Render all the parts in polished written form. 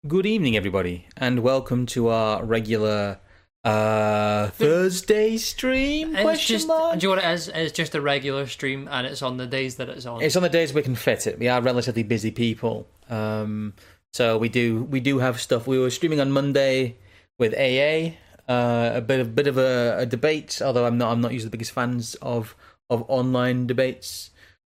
Good evening, everybody, and welcome to our regular Thursday stream? Do Question mark? you know what it is? It's just a regular stream, and it's on the days that it's on. It's on the days we can fit it. We are relatively busy people, so we do have stuff. We were streaming on Monday with AA, a bit of a debate. Although I'm not usually the biggest fans of online debates.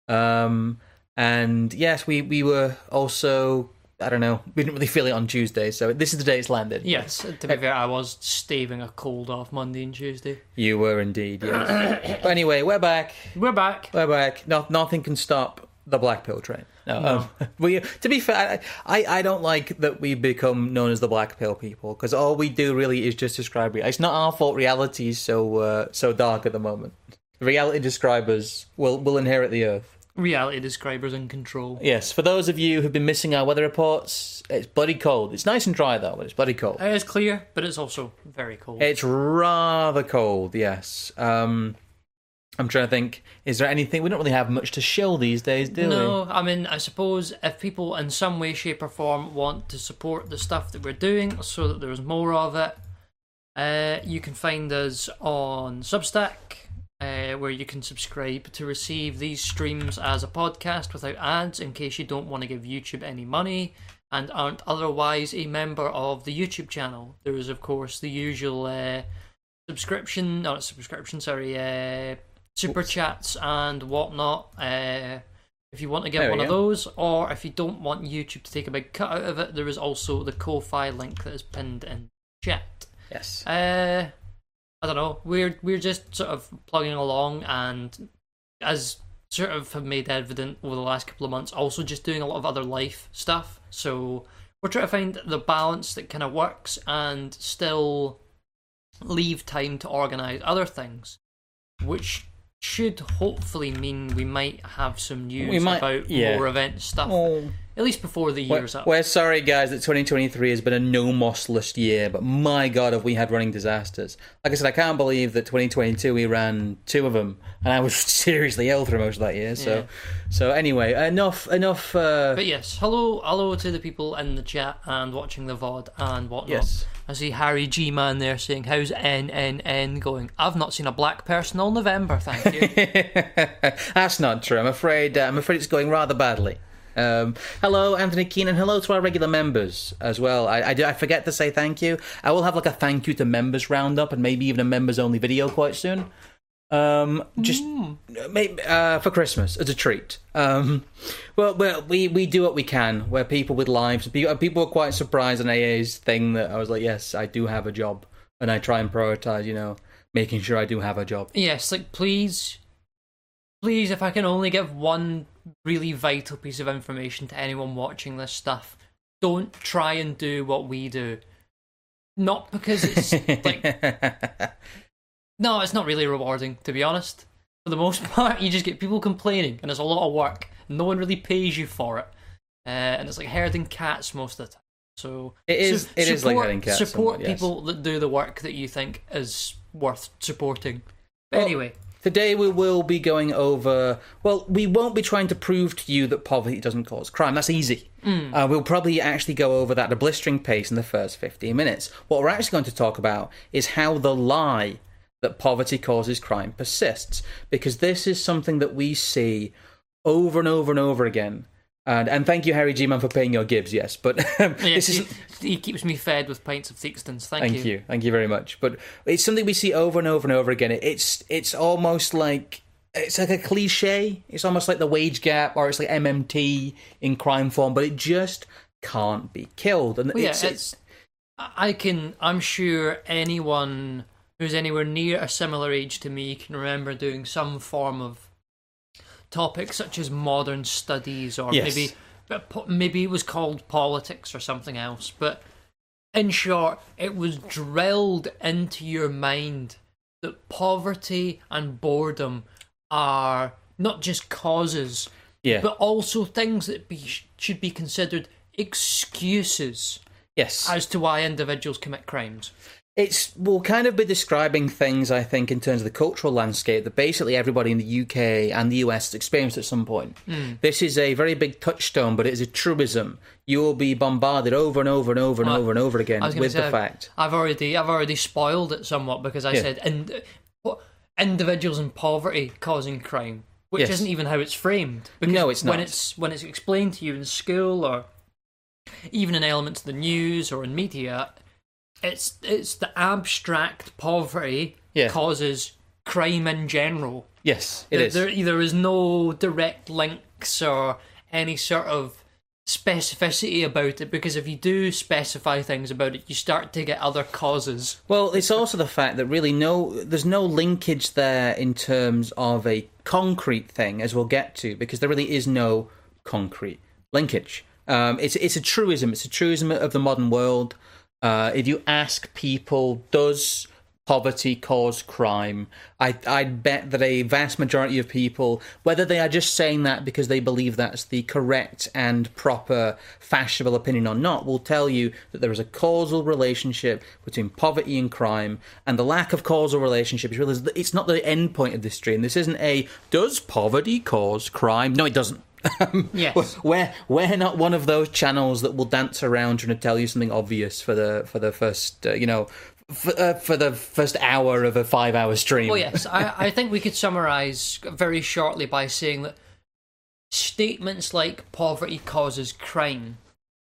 And yes, we were also. I don't know. We didn't really feel it on Tuesday, so this is the day it's landed. Yes, to be fair, I was staving a cold off Monday and Tuesday. You were indeed, yes. But anyway, we're back. We're back. Nothing can stop the Black Pill train. No. To be fair, I don't like that we become known as the Black Pill people, because all we do really is just describe reality. It's not our fault reality is so dark at the moment. The reality describers will inherit the earth. Reality describers in control. Yes, for those of you who've been missing our weather reports, it's bloody cold. It's nice and dry though, but it's bloody cold. It is clear, but it's also very cold. It's rather cold, yes. I'm trying to think, is there anything... We don't really have much to show these days, do we? No, I mean, I suppose if people in some way, shape or form want to support the stuff that we're doing so that there's more of it, you can find us on Substack, where you can subscribe to receive these streams as a podcast without ads in case you don't want to give YouTube any money and aren't otherwise a member of the YouTube channel. There is, of course, the usual super chats and whatnot if you want to get one of those, or if you don't want YouTube to take a big cut out of it, there is also the Ko-Fi link that is pinned in chat. Yes. I don't know, we're just sort of plugging along, and as sort of have made evident over the last couple of months, also just doing a lot of other life stuff. So we're trying to find the balance that kind of works and still leave time to organise other things, which should hopefully mean we might have some news about more event stuff, at least before the year's up. We're sorry, guys, that 2023 has been a no-moss-less year, but my God, have we had running disasters. Like I said, I can't believe that 2022 we ran 2 of them, and I was seriously ill through most of that year. So anyway, enough. But yes, hello to the people in the chat and watching the VOD and whatnot. Yes. I see Harry G-Man there saying, "How's NNN going?" I've not seen a black person all November, thank you. That's not true. I'm afraid it's going rather badly. Hello, Anthony Keenan. Hello to our regular members as well. I forget to say thank you. I will have like a thank you to members roundup and maybe even a members only video quite soon. Maybe for Christmas as a treat. Well, we do what we can. Where people with lives, people were quite surprised on AA's thing that I was like, yes, I do have a job, and I try and prioritize, making sure I do have a job. Yes, like please, if I can only give one really vital piece of information to anyone watching this stuff, don't try and do what we do. Not because it's like. No, it's not really rewarding, to be honest. For the most part, you just get people complaining, and it's a lot of work. No one really pays you for it. And it's like herding cats most of the time. So it is like herding cats. Support people that do the work that you think is worth supporting. But anyway. Today we will be going over... Well, we won't be trying to prove to you that poverty doesn't cause crime. That's easy. We'll probably actually go over that at a blistering pace in the first 15 minutes. What we're actually going to talk about is how the lie that poverty causes crime persists, because this is something that we see over and over and over again. And thank you, Harry G-Man, for paying your gibs, yes. But this is he keeps me fed with pints of Theakston's. Thank you. Thank you very much. But it's something we see over and over and over again. It's almost like... It's like a cliche. It's almost like the wage gap, or it's like MMT in crime form, but it just can't be killed. And I'm sure anyone who's anywhere near a similar age to me can remember doing some form of topic such as modern studies, or maybe it was called politics or something else. But in short, it was drilled into your mind that poverty and boredom are not just causes, but also things that should be considered excuses as to why individuals commit crimes. We'll kind of be describing things, I think, in terms of the cultural landscape that basically everybody in the UK and the US has experienced at some point. This is a very big touchstone, but it is a truism. You will be bombarded over and over and over and over and over again with the fact. I've already spoiled it somewhat because I said individuals in poverty causing crime, which isn't even how it's framed. Because no, it's not. When it's explained to you in school or even in elements of the news or in media, it's the abstract poverty causes crime in general. Yes, it is. There is no direct links or any sort of specificity about it, because if you do specify things about it, you start to get other causes. Well, it's also the fact that really there's no linkage there in terms of a concrete thing, as we'll get to, because there really is no concrete linkage. It's a truism. It's a truism of the modern world. If you ask people, does poverty cause crime? I'd bet that a vast majority of people, whether they are just saying that because they believe that's the correct and proper fashionable opinion or not, will tell you that there is a causal relationship between poverty and crime, and the lack of causal relationship is really, it's not the end point of this stream. This isn't does poverty cause crime? No, it doesn't. Yes, we're not one of those channels that will dance around trying to tell you something obvious for the first for the first hour of a 5-hour stream. Well, yes, I think we could summarise very shortly by saying that statements like poverty causes crime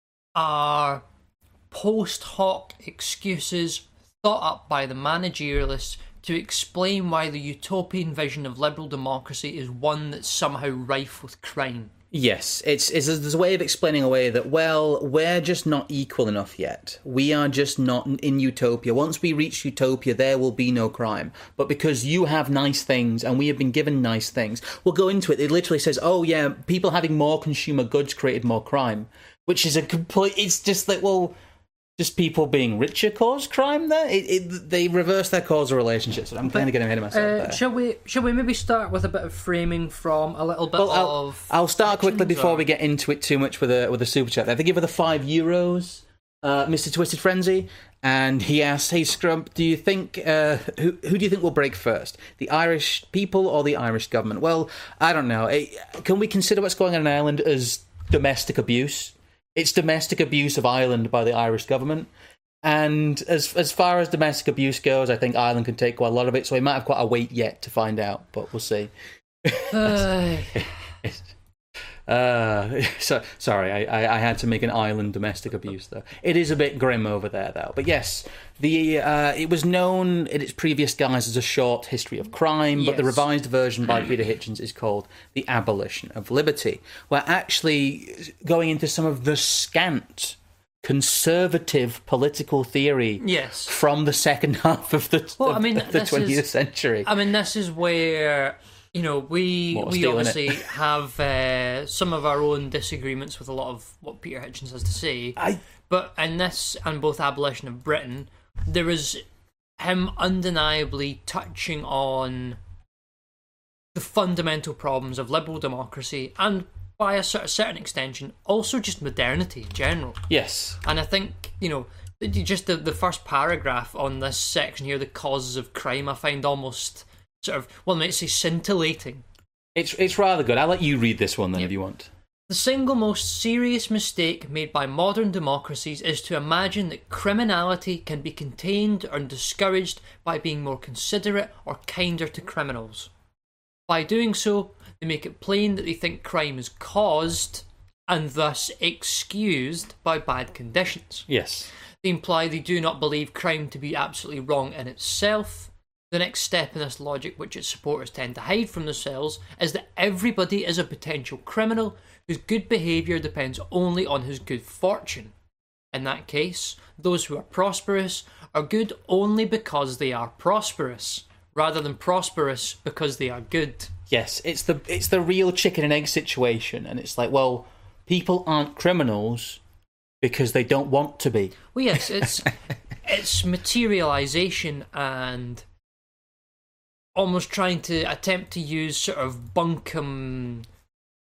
are post hoc excuses thought up by the managerialists to explain why the utopian vision of liberal democracy is one that's somehow rife with crime. Yes, there's a way of explaining away that, well, we're just not equal enough yet. We are just not in utopia. Once we reach utopia, there will be no crime. But because you have nice things and we have been given nice things, we'll go into it. It literally says, oh yeah, people having more consumer goods created more crime, which is it's just like, well, just people being richer cause crime there? They reverse their causal relationships. I'm kind of getting ahead of myself there. Shall we maybe start with a bit of framing from a little bit of... I'll start quickly before we get into it too much with a super chat. They give her the €5, Mr. Twisted Frenzy, and he asks, hey Scrump, do you think who do you think will break first? The Irish people or the Irish government? Well, I don't know. Can we consider what's going on in Ireland as domestic abuse? It's domestic abuse of Ireland by the Irish government. And as far as domestic abuse goes, I think Ireland can take quite a lot of it, so we might have quite a wait yet to find out, but we'll see. So sorry, I had to make an Ireland domestic abuse though. It is a bit grim over there though. But yes, it was known in its previous guise as a short history of crime, but the revised version by Peter Hitchens is called The Abolition of Liberty. We're actually going into some of the scant conservative political theory from the second half of the 20th century. I mean, this is where... we obviously have some of our own disagreements with a lot of what Peter Hitchens has to say. But in this and both Abolition of Britain, there is him undeniably touching on the fundamental problems of liberal democracy and, by a certain extension, also just modernity in general. Yes. And I think, just the first paragraph on this section here, the causes of crime, I find almost... sort of, well, I might say scintillating. It's rather good. I'll let you read this one then if you want. The single most serious mistake made by modern democracies is to imagine that criminality can be contained or discouraged by being more considerate or kinder to criminals. By doing so, they make it plain that they think crime is caused and thus excused by bad conditions. Yes. They imply they do not believe crime to be absolutely wrong in itself. The next step in this logic, which its supporters tend to hide from themselves, is that everybody is a potential criminal whose good behaviour depends only on his good fortune. In that case, those who are prosperous are good only because they are prosperous, rather than prosperous because they are good. Yes, it's the real chicken and egg situation, and it's like, well, people aren't criminals because they don't want to be. Well, yes, it's materialisation and almost trying to attempt to use sort of bunkum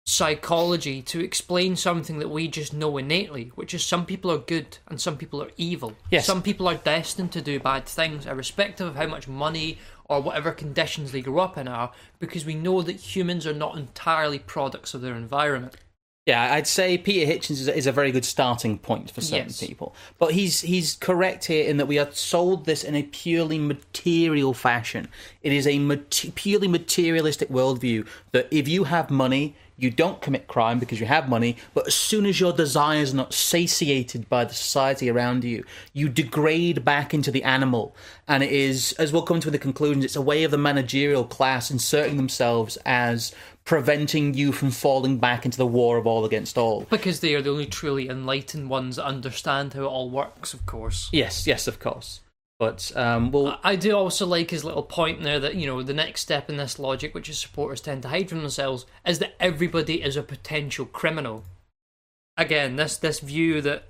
psychology to explain something that we just know innately, which is some people are good and some people are evil. Yes. Some people are destined to do bad things, irrespective of how much money or whatever conditions they grow up in are, because we know that humans are not entirely products of their environment. Yeah, I'd say Peter Hitchens is a very good starting point for certain people. But he's correct here in that we are sold this in a purely material fashion. It is a purely materialistic worldview that if you have money, you don't commit crime because you have money, but as soon as your desires are not satiated by the society around you, you degrade back into the animal. And it is, as we'll come to in the conclusions, it's a way of the managerial class inserting themselves as preventing you from falling back into the war of all against all. Because they are the only truly enlightened ones that understand how it all works, of course. Yes, of course. But I do also like his little point there that, the next step in this logic, which his supporters tend to hide from themselves, is that everybody is a potential criminal. Again, this view that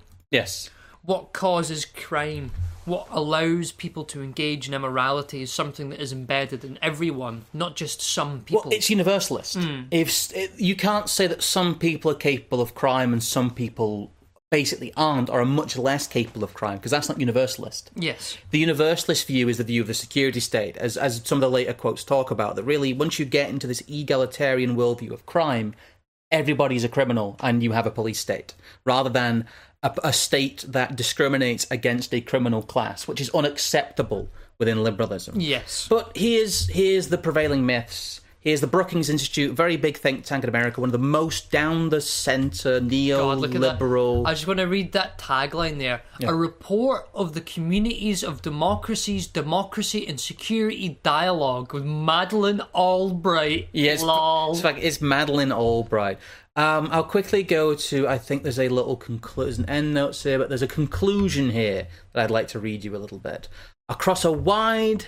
what causes crime, what allows people to engage in immorality is something that is embedded in everyone, not just some people. Well, it's universalist. You can't say that some people are capable of crime and some people basically aren't, or are much less capable of crime, because that's not universalist. Yes. The universalist view is the view of the security state, as some of the later quotes talk about, that really, once you get into this egalitarian worldview of crime, everybody's a criminal and you have a police state, rather than a state that discriminates against a criminal class, which is unacceptable within liberalism. Yes. But here's the prevailing myths. Here's the Brookings Institute, very big think tank in America, one of the most down-the-centre, neoliberal... I just want to read that tagline there. Yeah. A report of the communities of democracy and security dialogue with Madeleine Albright. Yes, it's Madeleine Albright. I'll quickly go to, I think there's a little conclusion, end notes here, but there's a conclusion here that I'd like to read you a little bit. Across a wide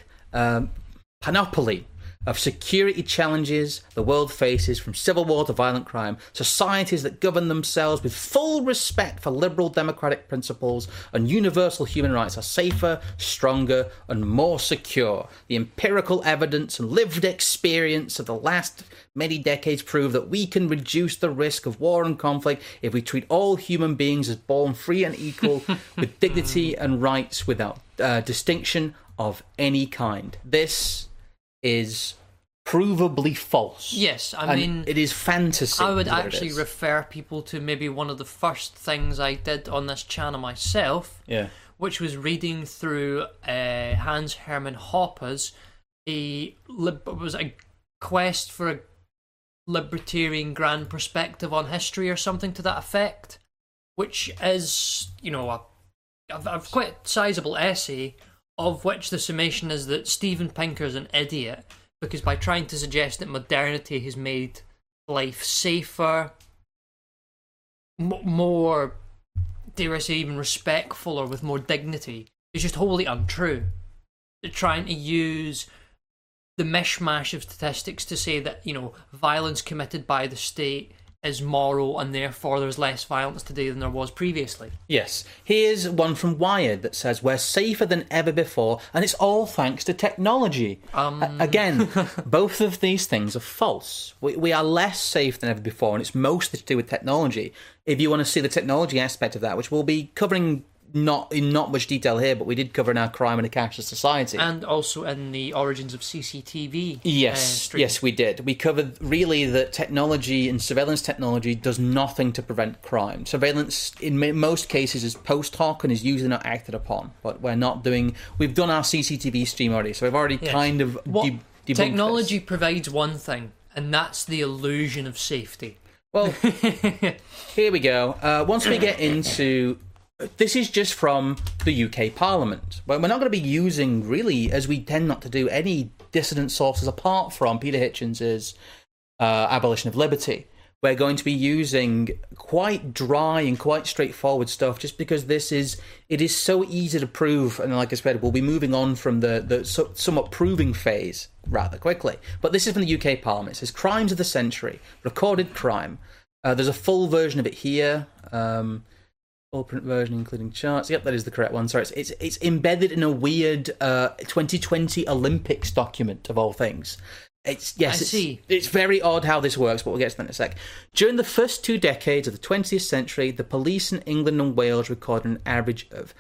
panoply of security challenges the world faces, from civil war to violent crime, societies that govern themselves with full respect for liberal democratic principles and universal human rights are safer, stronger, and more secure. The empirical evidence and lived experience of the last many decades prove that we can reduce the risk of war and conflict if we treat all human beings as born free and equal with dignity and rights without distinction of any kind. This is provably false. Yes, I mean, it is fantasy. I would actually refer people to maybe one of the first things I did on this channel myself, which was reading through Hans Hermann Hoppe's a quest for a libertarian grand perspective on history or something to that effect, which is, a quite sizable essay, of which the summation is that Steven Pinker's an idiot, because by trying to suggest that modernity has made life safer, more, dare I say, even respectful or with more dignity, is just wholly untrue. They're trying to use the mishmash of statistics to say that, violence committed by the state is moral and therefore there's less violence today than there was previously. Yes. Here's one from Wired that says, we're safer than ever before and it's all thanks to technology. Again, both of these things are false. We are less safe than ever before and it's mostly to do with technology. If you want to see the technology aspect of that, which we'll be covering not much detail here, but we did cover in our Crime in a Cashless Society. And also in the Origins of CCTV stream. Yes, we did. We covered really that technology and surveillance technology does nothing to prevent crime. Surveillance, in most cases, is post hoc and is usually not acted upon. But we're not doing... We've done our CCTV stream already, so we've already kind of debunked technology this. Provides one thing, and that's the illusion of safety. Well, here we go. Once we get into... This is just from the UK Parliament. We're not going to be using, really, as we tend not to do, any dissident sources apart from Peter Hitchens' Abolition of Liberty. We're going to be using quite dry and quite straightforward stuff just because it is so easy to prove, and like I said, we'll be moving on from the somewhat proving phase rather quickly. But this is from the UK Parliament. It says, Crimes of the Century, Recorded Crime. There's a full version of it here. Full print version, including charts. Yep, that is the correct one. Sorry, it's embedded in a weird 2020 Olympics document, of all things. It's very odd how this works, but we'll get to that in a sec. During the first 2 decades of the 20th century, the police in England and Wales recorded an average of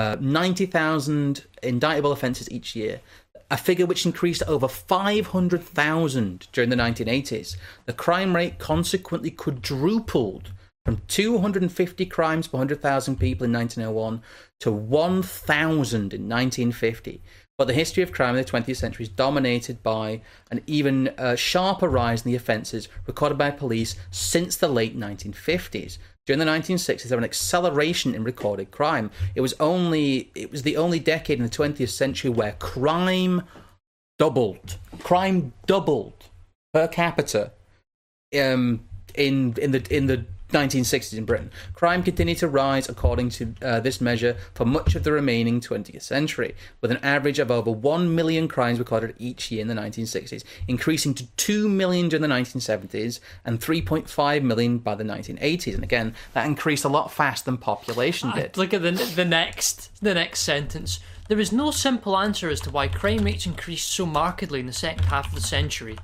90,000 indictable offences each year, a figure which increased to over 500,000 during the 1980s. The crime rate consequently quadrupled from 250 crimes per 100,000 people in 1901 to 1,000 in 1950. But the history of crime in the 20th century is dominated by an even sharper rise in the offences recorded by police since the late 1950s. During the 1960s, there was an acceleration in recorded crime. It was the only decade in the 20th century where crime doubled. Crime doubled per capita in the 1960s in Britain. Crime continued to rise according to this measure for much of the remaining 20th century, with an average of over 1 million crimes recorded each year in the 1960s, increasing to 2 million during the 1970s and 3.5 million by the 1980s. And again, that increased a lot faster than population did. Look at the next sentence. There is no simple answer as to why crime rates increased so markedly in the second half of the century.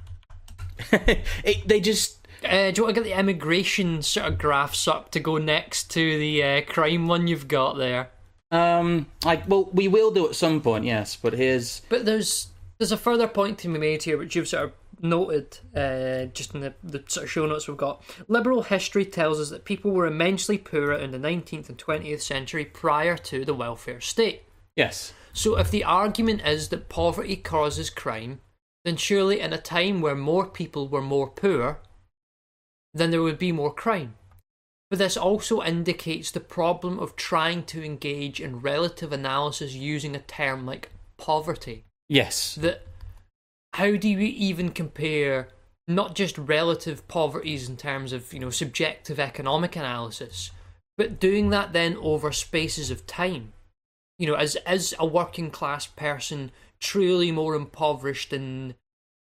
They just... do you want to get the immigration sort of graphs up to go next to the crime one you've got there? Well, we will do at some point, yes. But there's a further point to be made here, which you've sort of noted just in the sort of show notes we've got. Liberal history tells us that people were immensely poorer in the 19th and 20th century prior to the welfare state. Yes. So if the argument is that poverty causes crime, then surely in a time where more people were more poor, then there would be more crime. But this also indicates the problem of trying to engage in relative analysis using a term like poverty. Yes. That how do we even compare not just relative poverties in terms of, subjective economic analysis, but doing that then over spaces of time? As a working class person truly more impoverished in,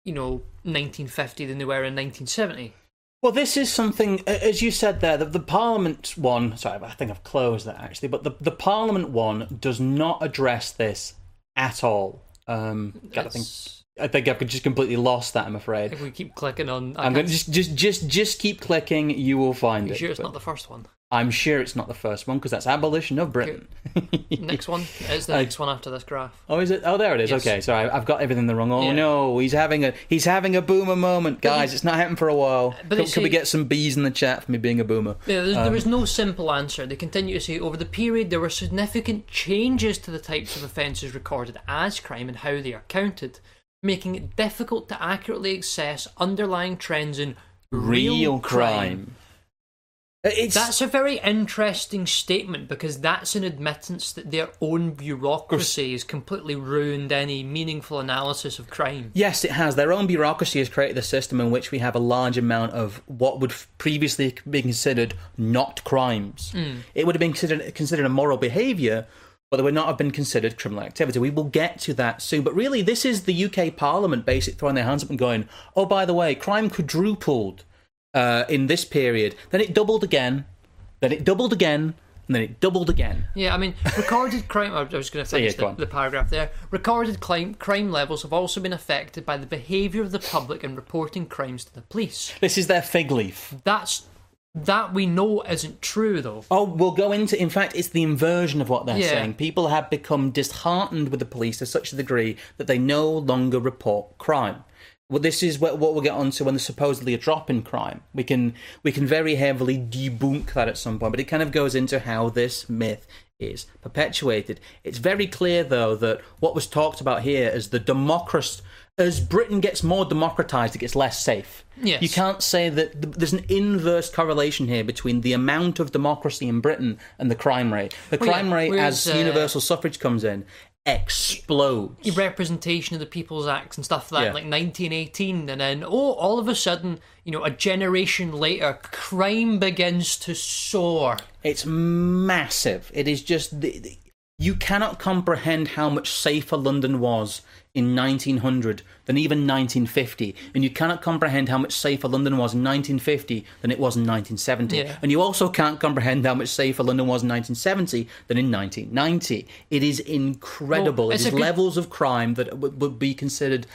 1950 than they were in 1970? Well, this is something, as you said there, the Parliament one, sorry, I think I've closed that actually, but the Parliament one does not address this at all. I think I've just completely lost that, I'm afraid. If we keep clicking on... I'm going to just keep clicking, you will find it. Sure it's not the first one? I'm sure it's not the first one, because that's Abolition of Britain. Next one is the next one after this graph. Oh, is it? Oh, there it is. Yes. Okay, sorry, I've got everything in the wrong. Oh, yeah. No, he's having a boomer moment, guys. It's not happened for a while. Could we get some B's in the chat for me being a boomer? Yeah, there is no simple answer. They continue to say, over the period, there were significant changes to the types of offences recorded as crime and how they are counted, making it difficult to accurately assess underlying trends in real crime. That's a very interesting statement, because that's an admittance that their own bureaucracy has completely ruined any meaningful analysis of crime. Yes, it has. Their own bureaucracy has created a system in which we have a large amount of what would previously be considered not crimes. It would have been considered a moral behaviour, but they would not have been considered criminal activity. We will get to that soon. But really, this is the UK Parliament basically throwing their hands up and going, oh, by the way, crime quadrupled in this period, then it doubled again, then it doubled again, and then it doubled again. Yeah, I mean, recorded crime... I was going to finish the paragraph there. Recorded crime levels have also been affected by the behaviour of the public in reporting crimes to the police. This is their fig leaf. That we know isn't true, though. Oh, we'll go into... In fact, it's the inversion of what they're saying. People have become disheartened with the police to such a degree that they no longer report crime. Well, this is what we'll get onto when there's supposedly a drop in crime. We can very heavily debunk that at some point, but it kind of goes into how this myth is perpetuated. It's very clear, though, that what was talked about here is as Britain gets more democratised, it gets less safe. Yes. You can't say that there's an inverse correlation here between the amount of democracy in Britain and the crime rate. The crime rate, as universal suffrage comes in, explodes. Representation of the People's Acts and stuff like that, like 1918, and then all of a sudden, a generation later, crime begins to soar. It's massive. It is just you cannot comprehend how much safer London was in 1900 than even 1950, and you cannot comprehend how much safer London was in 1950 than it was in 1970, and you also can't comprehend how much safer London was in 1970 than in 1990. It is incredible. It is levels of crime that would be considered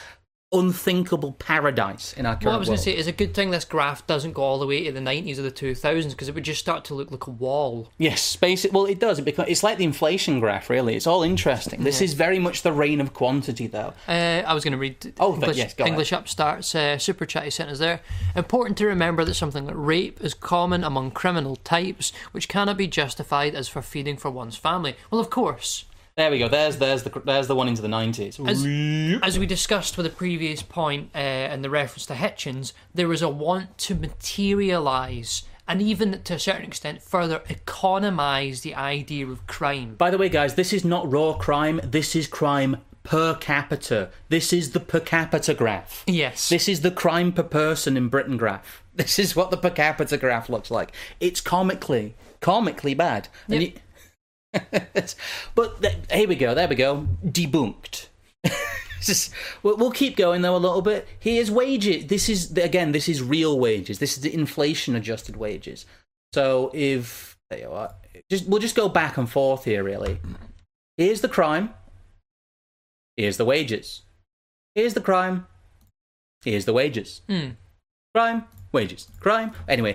unthinkable paradise in our current Well, I was going world. to say, it's a good thing this graph doesn't go all the way to the 90s or the 2000s, because it would just start to look like a wall. Yes, well, it does. It's like the inflation graph, really. It's all interesting. This is very much the reign of quantity, though. I was going to read English Upstarts Super Chat he sent us there. Important to remember that something like rape is common among criminal types, which cannot be justified as for feeding for one's family. Well, of course. There we go. There's the one into the 90s. As we discussed with the previous point and the reference to Hitchens, there was a want to materialise and even to a certain extent further economise the idea of crime. By the way, guys, this is not raw crime. This is crime per capita. This is the per capita graph. Yes. This is the crime per person in Britain graph. This is what the per capita graph looks like. It's comically bad. Yep. And but here we go. There we go. Debunked. We'll keep going though a little bit. Here's wages. This is real wages. This is the inflation-adjusted wages. So if there you are, we'll just go back and forth here. Really, here's the crime. Here's the wages. Here's the crime. Here's the wages. Crime, wages, crime. Anyway,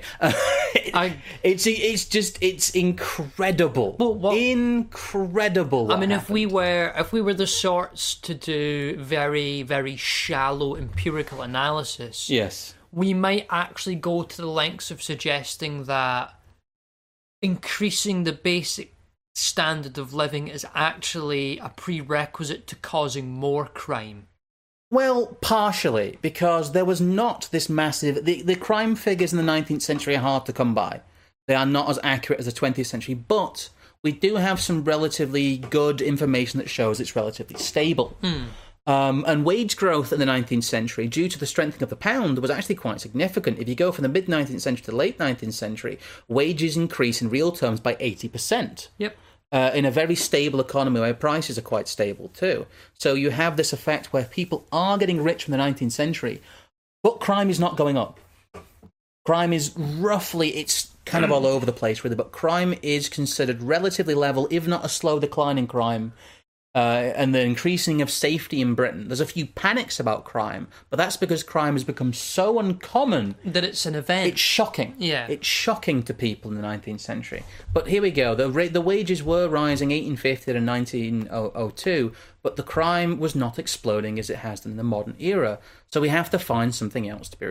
it's incredible. Incredible. I mean, if we were the sorts to do very, very shallow empirical analysis, yes, we might actually go to the lengths of suggesting that increasing the basic standard of living is actually a prerequisite to causing more crime. Well, partially, because there was not this massive... The crime figures in the 19th century are hard to come by. They are not as accurate as the 20th century, but we do have some relatively good information that shows it's relatively stable. And wage growth in the 19th century, due to the strengthening of the pound, was actually quite significant. If you go from the mid-19th century to the late 19th century, wages increase in real terms by 80%. Yep. In a very stable economy where prices are quite stable too. So you have this effect where people are getting rich from the 19th century, but crime is not going up. Crime is it's kind of all over the place really, but crime is considered relatively level, if not a slow decline in crime. And the increasing of safety in Britain. There's a few panics about crime, but that's because crime has become so uncommon that it's an event. It's shocking. Yeah, it's shocking to people in the 19th century. But here we go. The wages were rising 1850 to 1902, but the crime was not exploding as it has in the modern era. So we have to find something else to be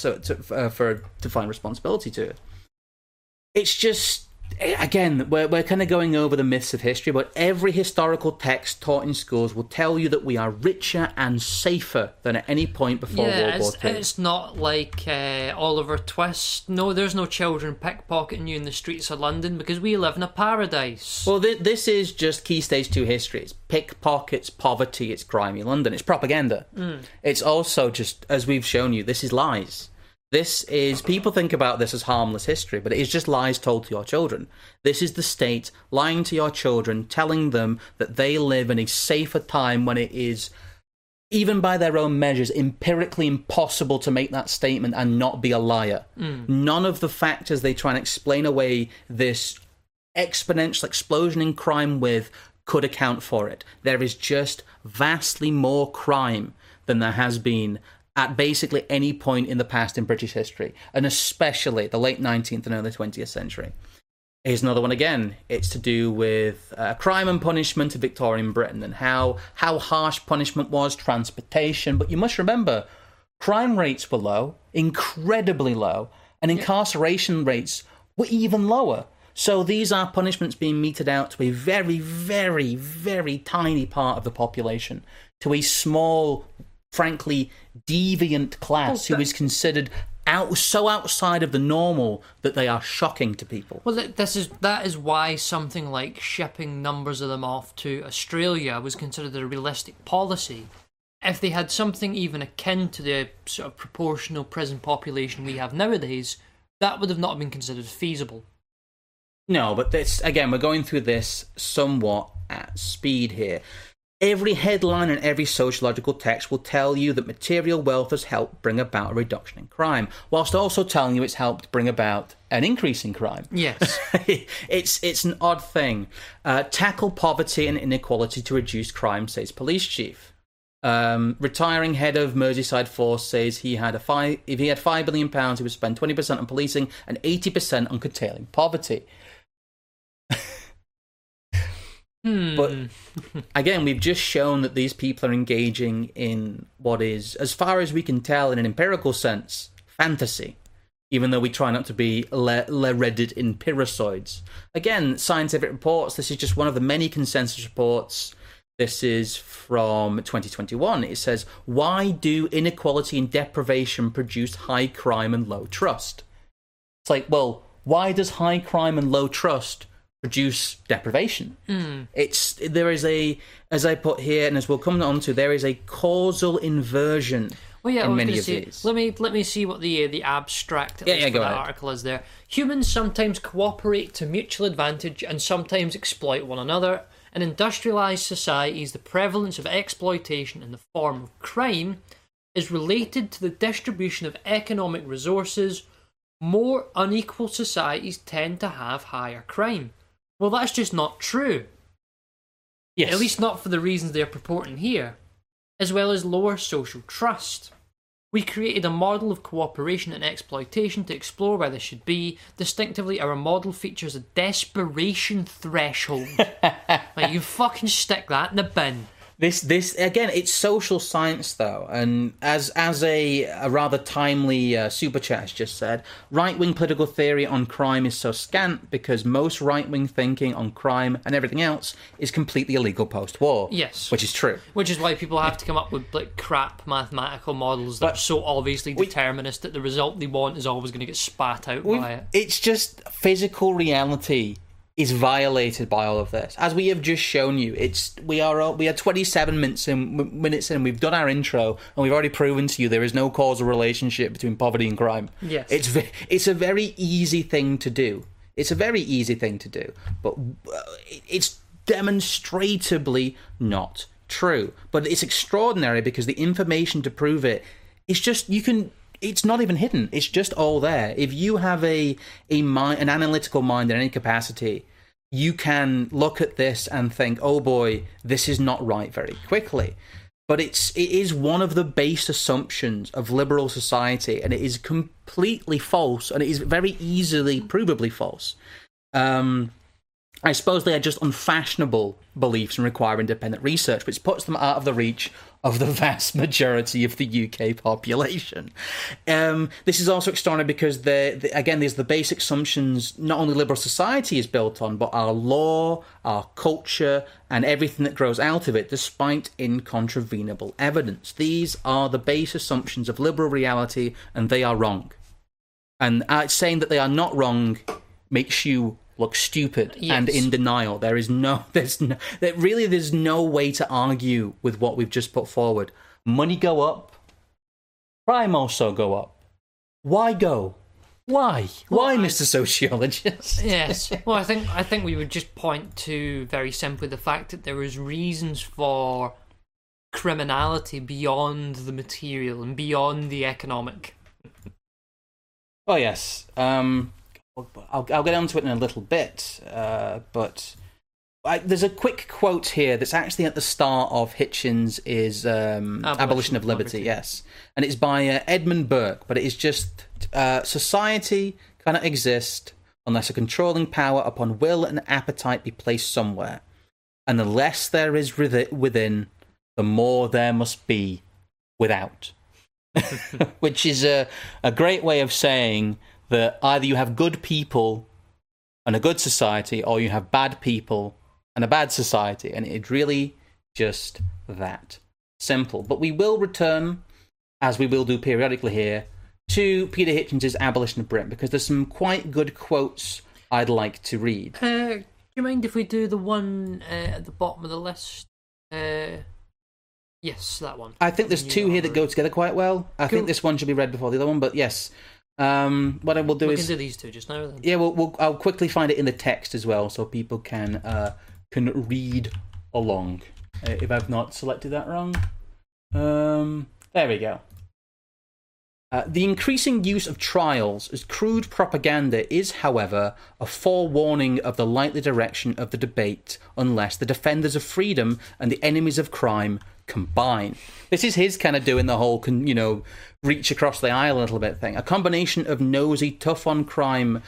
to find responsibility to it. It's just. Again, we're kind of going over the myths of history, but every historical text taught in schools will tell you that we are richer and safer than at any point before World War II. It's not like Oliver Twist. No, there's no children pickpocketing you in the streets of London because we live in a paradise. Well, this is just Key Stage 2 history. It's pickpockets, poverty, it's grimy London. It's propaganda. It's also just, as we've shown you, this is lies. People think about this as harmless history, but it is just lies told to your children. This is the state lying to your children, telling them that they live in a safer time when it is, even by their own measures, empirically impossible to make that statement and not be a liar. None of the factors they try and explain away this exponential explosion in crime with could account for it. There is just vastly more crime than there has been at basically any point in the past in British history, and especially the late 19th and early 20th century. Here's another one again. It's to do with crime and punishment of Victorian Britain and how harsh punishment was, transportation. But you must remember, crime rates were low, incredibly low, and incarceration rates were even lower. So these are punishments being meted out to a very, very, very tiny part of the population, to a small, frankly, deviant class who is considered so outside of the normal that they are shocking to people. Well, that is why something like shipping numbers of them off to Australia was considered a realistic policy. If they had something even akin to the sort of proportional prison population we have nowadays, that would have not been considered feasible. No, but again, we're going through this somewhat at speed here. Every headline and every sociological text will tell you that material wealth has helped bring about a reduction in crime, whilst also telling you it's helped bring about an increase in crime. Yes. It's an odd thing. Tackle poverty and inequality to reduce crime, says police chief. Retiring head of Merseyside Force says if he had £5 billion, he would spend 20% on policing and 80% on curtailing poverty. But again, we've just shown that these people are engaging in what is, as far as we can tell in an empirical sense, fantasy, even though we try not to be leredded in pyrrhosoids. Again, scientific reports, this is just one of the many consensus reports. This is from 2021. It says, why do inequality and deprivation produce high crime and low trust? It's like, well, why does high crime and low trust produce deprivation? There is a, as I put here, and as we'll come on to, there is a causal inversion in many of these. Let me see what the abstract for that article is there. Humans sometimes cooperate to mutual advantage and sometimes exploit one another. In industrialised societies, the prevalence of exploitation in the form of crime is related to the distribution of economic resources. More unequal societies tend to have higher crime. Well, that's just not true. Yes. At least not for the reasons they're purporting here, as well as lower social trust. We created a model of cooperation and exploitation to explore where this should be. Distinctively, our model features a desperation threshold. Like, you fucking stick that in the bin. This again, it's social science though, and as a rather timely super chat has just said, right-wing political theory on crime is so scant because most right-wing thinking on crime and everything else is completely illegal post-war. Yes, which is true. Which is why people have to come up with like crap mathematical models that are so obviously determinist that the result they want is always going to get spat out by it. It's just physical reality is violated by all of this. As we have just shown you, we are 27 minutes in, we've done our intro, and we've already proven to you there is no causal relationship between poverty and crime. Yes. It's a very easy thing to do. But it's demonstrably not true. But it's extraordinary because the information to prove it is just, it's not even hidden. It's just all there. If you have an analytical mind in any capacity, you can look at this and think, oh boy, this is not right very quickly. But it is one of the base assumptions of liberal society, and it is completely false, and it is very easily provably false. I suppose they are just unfashionable beliefs and require independent research, which puts them out of the reach of the vast majority of the UK population. This is also extraordinary because, again, there's the basic assumptions not only liberal society is built on, but our law, our culture, and everything that grows out of it, despite incontrovertible evidence. These are the base assumptions of liberal reality, and they are wrong. And saying that they are not wrong makes you look stupid and in denial. There's no way to argue with what we've just put forward. Money go up, crime also go up. Why go? Why, Mr. Sociologist? Yes. Well, I think we would just point to very simply the fact that there is reasons for criminality beyond the material and beyond the economic. Oh yes. I'll get onto it in a little bit, but there's a quick quote here that's actually at the start of Hitchens' Abolition of Liberty, yes. And it's by Edmund Burke, but it is just, society cannot exist unless a controlling power upon will and appetite be placed somewhere. And the less there is within, the more there must be without. Which is a great way of saying that either you have good people and a good society, or you have bad people and a bad society. And it's really just that simple. But we will return, as we will do periodically here, to Peter Hitchens' Abolition of Britain, because there's some quite good quotes I'd like to read. Do you mind if we do the one at the bottom of the list? Yes, that one. I think there's two here that go together quite well. I think this one should be read before the other one, but yes. What I will do we can do these two just now then. Yeah, I'll quickly find it in the text as well, so people can read along. If I've not selected that wrong, there we go. The increasing use of trials as crude propaganda is, however, a forewarning of the likely direction of the debate, unless the defenders of freedom and the enemies of crime combine. This is his kind of doing the whole, reach across the aisle a little bit thing. A combination of noisy, tough on crime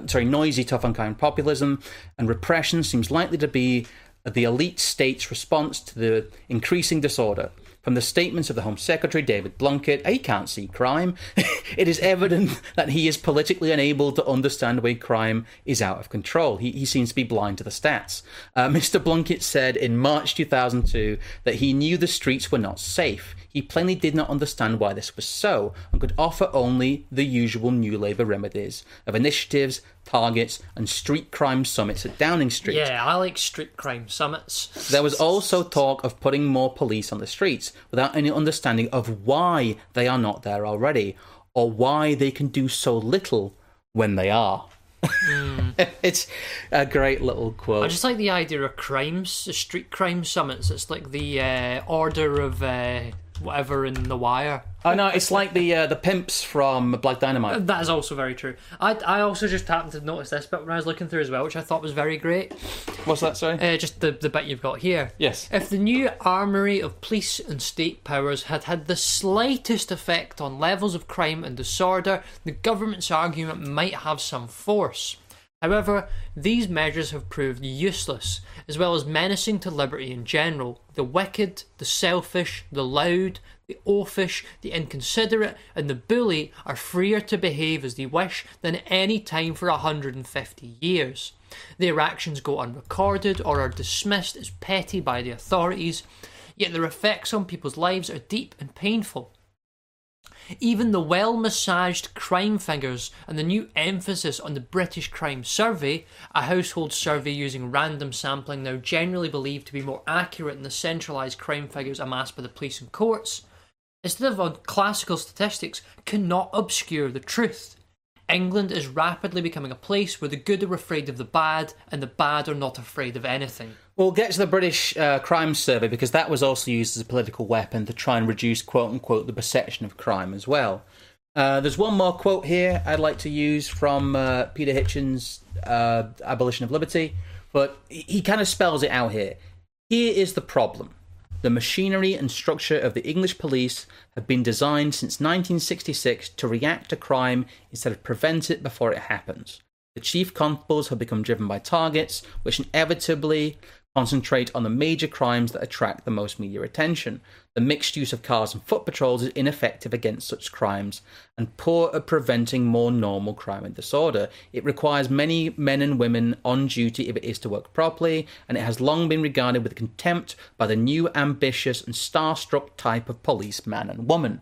populism and repression seems likely to be the elite state's response to the increasing disorder. From the statements of the Home Secretary, David Blunkett, he can't see crime. It is evident that he is politically unable to understand why crime is out of control. He seems to be blind to the stats. Mr. Blunkett said in March 2002 that he knew the streets were not safe. He plainly did not understand why this was so and could offer only the usual New Labour remedies of initiatives, targets and street crime summits at Downing Street. Yeah, I like street crime summits. There was also talk of putting more police on the streets without any understanding of why they are not there already or why they can do so little when they are. It's a great little quote. I just like the idea of crimes, the street crime summits. It's like the order of whatever in The Wire. Oh no, it's like the pimps from Black Dynamite. That is also very true. I also just happened to notice this bit when I was looking through as well, which I thought was very great. What's that, sorry? Just the bit you've got here. Yes. If the new armoury of police and state powers had had the slightest effect on levels of crime and disorder, the government's argument might have some force. However, these measures have proved useless, as well as menacing to liberty in general. The wicked, the selfish, the loud, the oafish, the inconsiderate, and the bully are freer to behave as they wish than at any time for 150 years. Their actions go unrecorded or are dismissed as petty by the authorities, yet their effects on people's lives are deep and painful. Even the well-massaged crime figures and the new emphasis on the British Crime Survey, a household survey using random sampling now generally believed to be more accurate than the centralised crime figures amassed by the police and courts, instead of on classical statistics, cannot obscure the truth. England is rapidly becoming a place where the good are afraid of the bad and the bad are not afraid of anything. We'll get to the British Crime Survey because that was also used as a political weapon to try and reduce, quote-unquote, the perception of crime as well. There's one more quote here I'd like to use from Peter Hitchens' Abolition of Liberty, but he kind of spells it out here. Here is the problem. The machinery and structure of the English police have been designed since 1966 to react to crime instead of prevent it before it happens. The chief constables have become driven by targets, which inevitably concentrate on the major crimes that attract the most media attention. The mixed use of cars and foot patrols is ineffective against such crimes and poor at preventing more normal crime and disorder. It requires many men and women on duty if it is to work properly, and it has long been regarded with contempt by the new ambitious and starstruck type of policeman and woman.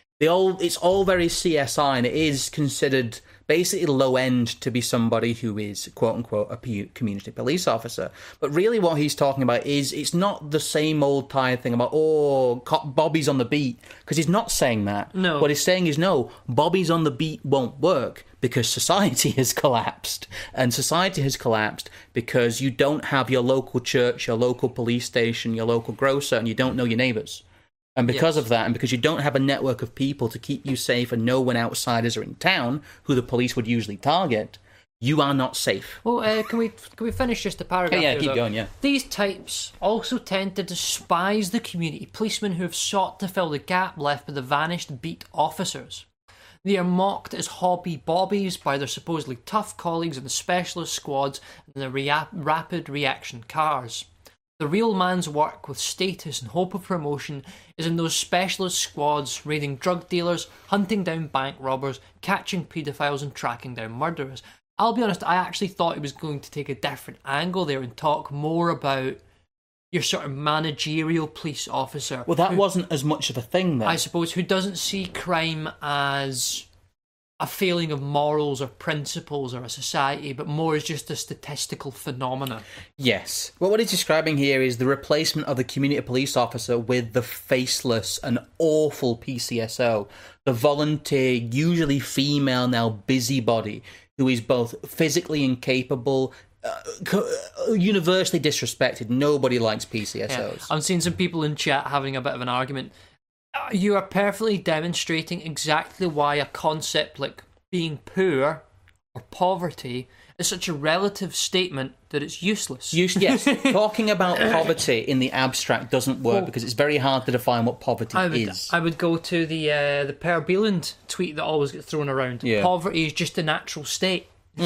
It's all very CSI, and it is considered basically low end to be somebody who is, quote-unquote, a community police officer. But really what he's talking about is it's not the same old tired thing about, Bobby's on the beat, because he's not saying that. No. What he's saying is, no, Bobby's on the beat won't work because society has collapsed. And society has collapsed because you don't have your local church, your local police station, your local grocer, and you don't know your neighbours. And because of that, and because you don't have a network of people to keep you safe and know when outsiders are in town, who the police would usually target, you are not safe. Well, can we finish just the paragraph? Yeah, keep going, yeah. These types also tend to despise the community policemen who have sought to fill the gap left by the vanished beat officers. They are mocked as hobby bobbies by their supposedly tough colleagues in the specialist squads and the rapid reaction cars. The real man's work with status and hope of promotion is in those specialist squads raiding drug dealers, hunting down bank robbers, catching paedophiles and tracking down murderers. I'll be honest, I actually thought he was going to take a different angle there and talk more about your sort of managerial police officer. Well, that wasn't as much of a thing then. I suppose, who doesn't see crime as a failing of morals or principles or a society, but more as just a statistical phenomena. Yes. Well, what he's describing here is the replacement of the community police officer with the faceless and awful PCSO, the volunteer, usually female now busybody, who is both physically incapable, universally disrespected. Nobody likes PCSOs. Yeah. I'm seeing some people in chat having a bit of an argument. You are perfectly demonstrating exactly why a concept like being poor or poverty is such a relative statement that it's useless. Yes, talking about poverty in the abstract doesn't work because it's very hard to define what poverty is. I would go to the Per Bieland tweet that always gets thrown around. Yeah. Poverty is just a natural state.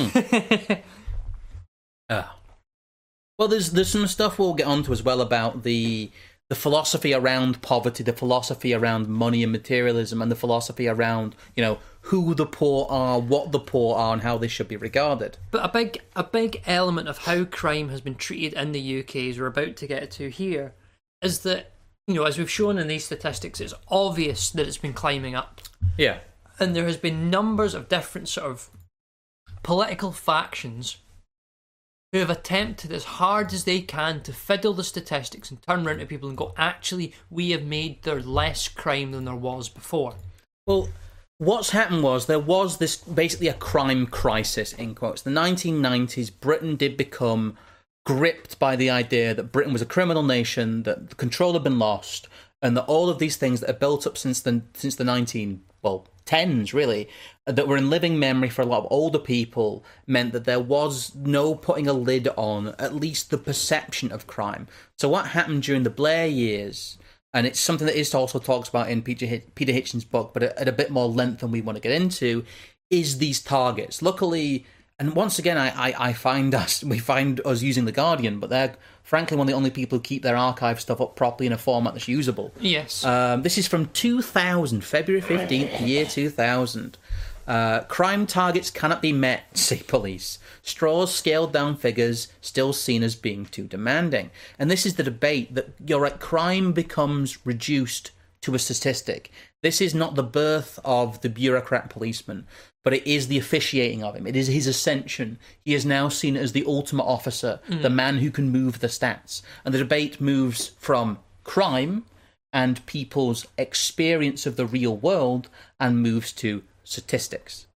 Well, there's some stuff we'll get onto as well about the philosophy around poverty, the philosophy around money and materialism, and the philosophy around, who the poor are, what the poor are, and how they should be regarded. But a big element of how crime has been treated in the UK, as we're about to get to here, is that, as we've shown in these statistics, it's obvious that it's been climbing up. Yeah. And there has been numbers of different sort of political factions who have attempted as hard as they can to fiddle the statistics and turn around to people and go, actually, we have made there less crime than there was before. Well, what's happened was there was this basically a crime crisis, in quotes. The 1990s, Britain did become gripped by the idea that Britain was a criminal nation, that the control had been lost, and that all of these things that have built up since the 10s, really, that were in living memory for a lot of older people, meant that there was no putting a lid on at least the perception of crime. So what happened during the Blair years, and it's something that is also talks about in Peter Hitchens' book, but at a bit more length than we want to get into, is these targets. Luckily, and once again, we find us using The Guardian, but they're frankly one of the only people who keep their archive stuff up properly in a format that's usable. Yes. This is from 2000, February 15th, year 2000. Crime targets cannot be met, say police. Straw's scaled down figures still seen as being too demanding. And this is the debate that, you're right, crime becomes reduced to a statistic. This is not the birth of the bureaucrat policeman, but it is the officiating of him. It is his ascension. He is now seen as the ultimate officer, the man who can move the stats. And the debate moves from crime and people's experience of the real world and moves to statistics.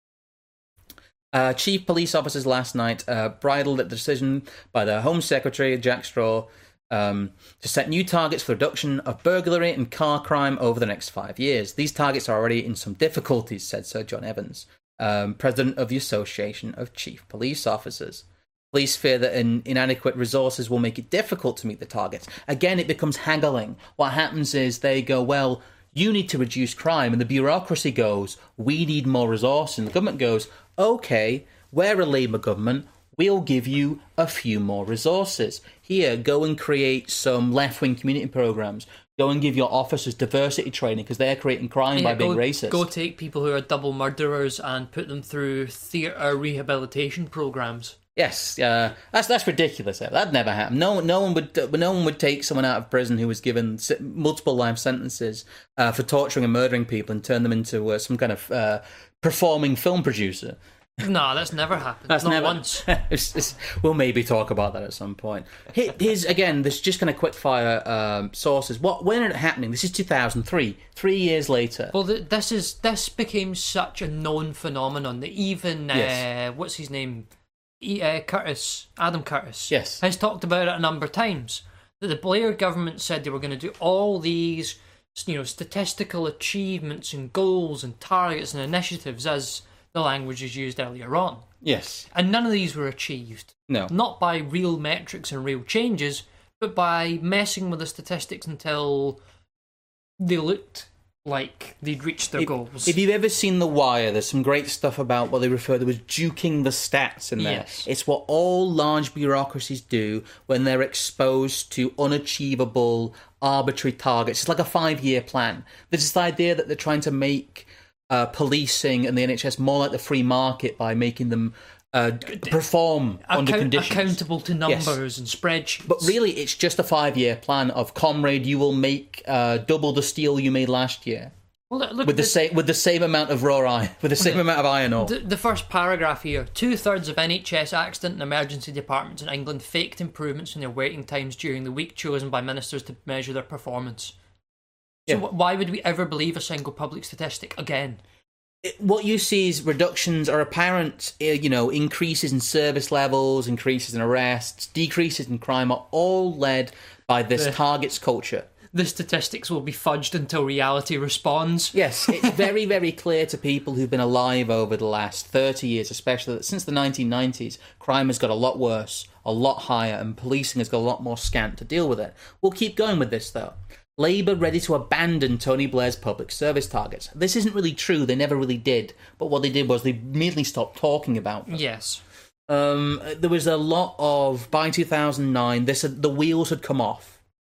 Chief police officers last night bridled at the decision by the Home Secretary, Jack Straw, to set new targets for reduction of burglary and car crime over the next 5 years. These targets are already in some difficulties, said Sir John Evans, president of the Association of Chief Police Officers. Police fear that inadequate resources will make it difficult to meet the targets. Again, it becomes haggling. What happens is they go, well, you need to reduce crime, and the bureaucracy goes, we need more resources. And the government goes, okay, we're a Labour government, we'll give you a few more resources. Here, go and create some left-wing community programs. Go and give your officers diversity training because they're creating crime by being racist. Go take people who are double murderers and put them through theatre rehabilitation programs. Yes, that's ridiculous. That'd never happen. No one would take someone out of prison who was given multiple life sentences for torturing and murdering people and turn them into some kind of performing film producer. No, that's never happened. That's not once. We'll maybe talk about that at some point. Here's again, this just kind of quick fire sources. When is it happening? This is 2003. 3 years later. Well, this became such a known phenomenon that even what's his name, Adam Curtis, yes, has talked about it a number of times. That the Blair government said they were going to do all these, statistical achievements and goals and targets and initiatives as the language is used earlier on. Yes. And none of these were achieved. No. Not by real metrics and real changes, but by messing with the statistics until they looked like they'd reached their goals. If you've ever seen The Wire, there's some great stuff about what they refer to as juking the stats in there. Yes. It's what all large bureaucracies do when they're exposed to unachievable, arbitrary targets. It's like a 5-year plan. There's this idea that they're trying to make policing and the NHS more like the free market by making them perform under conditions. Accountable to numbers and spreadsheets. But really, it's just a 5-year plan of, comrade, you will make double the steel you made last year. Well, look with the same amount of raw iron, with the same amount of iron ore. The first paragraph here: 2/3 of NHS accident and emergency departments in England faked improvements in their waiting times during the week chosen by ministers to measure their performance. So why would we ever believe a single public statistic again? What you see is reductions are apparent, increases in service levels, increases in arrests, decreases in crime are all led by this targets culture. the statistics will be fudged until reality responds. Yes, it's very, very clear to people who've been alive over the last 30 years, especially that since the 1990s, crime has got a lot worse, a lot higher, and policing has got a lot more scant to deal with it. We'll keep going with this, though. Labour ready to abandon Tony Blair's public service targets. This isn't really true, they never really did, but what they did was they immediately stopped talking about them. Yes. There was a lot of, by 2009, the wheels had come off.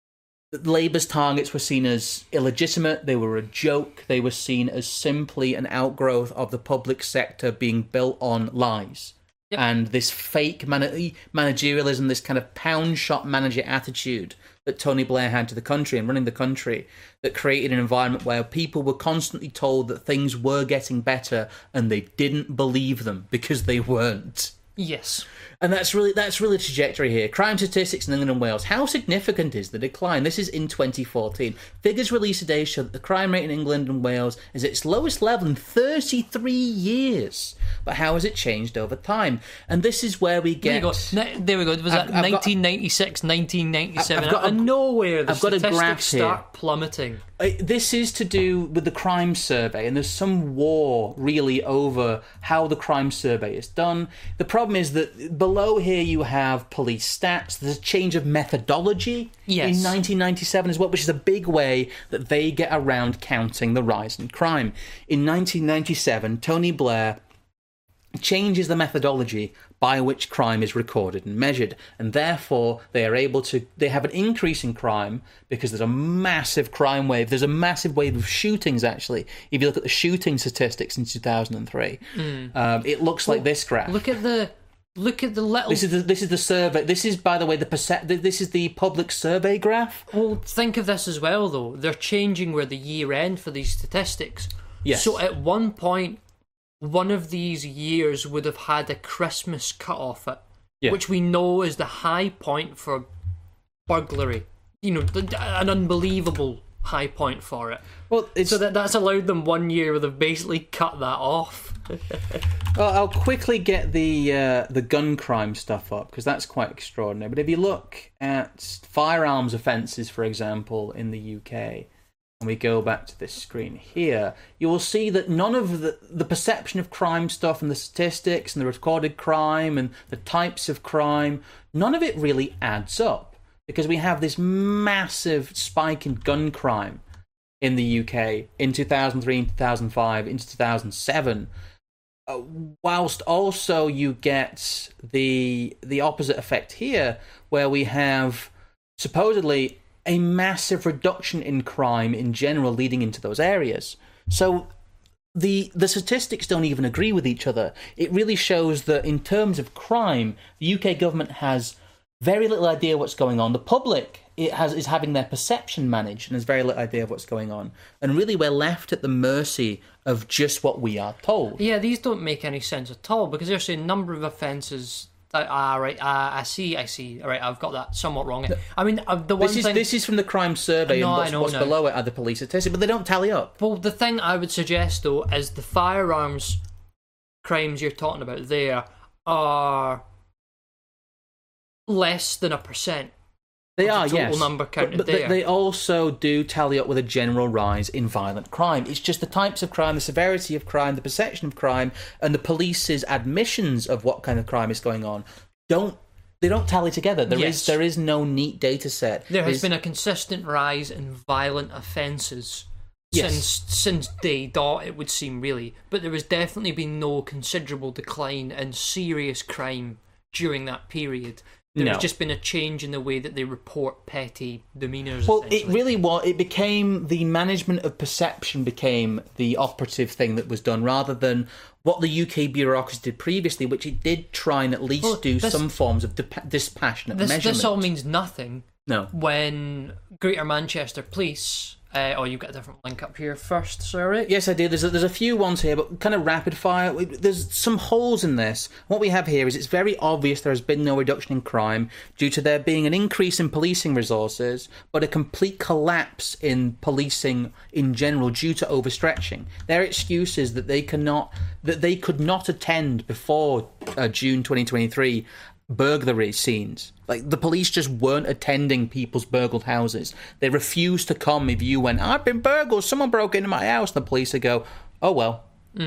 Labour's targets were seen as illegitimate, they were a joke, they were seen as simply an outgrowth of the public sector being built on lies. Yep. And this fake managerialism, this kind of pound-shot manager attitude that Tony Blair had to the country and running the country, that created an environment where people were constantly told that things were getting better and they didn't believe them because they weren't. Yes. And that's really the trajectory here. Crime statistics in England and Wales. How significant is the decline? This is in 2014. Figures released today show that the crime rate in England and Wales is at its lowest level in 33 years. But how has it changed over time? And this is where we get... There we go. Was that 1996, 1997? Out of nowhere, the statistics start plummeting. This is to do with the crime survey, and there's some war really over how the crime survey is done. The problem is that below here you have police stats. There's a change of methodology in 1997 as well, which is a big way that they get around counting the rise in crime. In 1997, Tony Blair changes the methodology by which crime is recorded and measured, and therefore they have an increase in crime because there's a massive crime wave. There's a massive wave of shootings, actually. If you look at the shooting statistics in 2003, it looks like this graph. Look at the little... This is the survey. This is, by the way, this is the public survey graph. Well, think of this as well, though. They're changing where the year end for these statistics. Yes. So at one point, one of these years would have had a Christmas cut-off which we know is the high point for burglary. You know, an unbelievable high point for it. Well, so that's allowed them 1 year where they've basically cut that off. Well, I'll quickly get the gun crime stuff up, because that's quite extraordinary. But if you look at firearms offences, for example, in the UK... and we go back to this screen here, you will see that none of the perception of crime stuff and the statistics and the recorded crime and the types of crime, none of it really adds up, because we have this massive spike in gun crime in the UK in 2003, in 2005, into 2007, whilst also you get the opposite effect here, where we have supposedly a massive reduction in crime in general leading into those areas. So the statistics don't even agree with each other. It really shows that in terms of crime, the UK government has very little idea what's going on. The public is having their perception managed and has very little idea of what's going on. And really we're left at the mercy of just what we are told. Yeah, these don't make any sense at all, because they're saying number of offences... I see. All right, I've got that somewhat wrong. I mean, this is from the crime survey, and what's below it are the police statistics, but they don't tally up. Well, the thing I would suggest, though, is the firearms crimes you're talking about there are less than 1%. They are, the total number counted but there. They also do tally up with a general rise in violent crime. It's just the types of crime, the severity of crime, the perception of crime, and the police's admissions of what kind of crime is going on don't tally together. There is no neat data set. There has been a consistent rise in violent offences since day dot, it would seem, really. But there has definitely been no considerable decline in serious crime during that period. There's just been a change in the way that they report petty demeanours. Well, it really was. It became the management of perception became the operative thing that was done, rather than what the UK bureaucracy did previously, which it did try and at least do some forms of dispassionate measurement. This all means nothing. No. When Greater Manchester Police... you've got a different link up here first, sorry. Yes, I do. There's a few ones here, but kind of rapid fire. There's some holes in this. What we have here is it's very obvious there has been no reduction in crime due to there being an increase in policing resources, but a complete collapse in policing in general due to overstretching. Their excuse is that they could not attend before June 2023 burglary scenes. Like, the police just weren't attending people's burgled houses. They refused to come if you went, I've been burgled, someone broke into my house. The police would go, oh, well.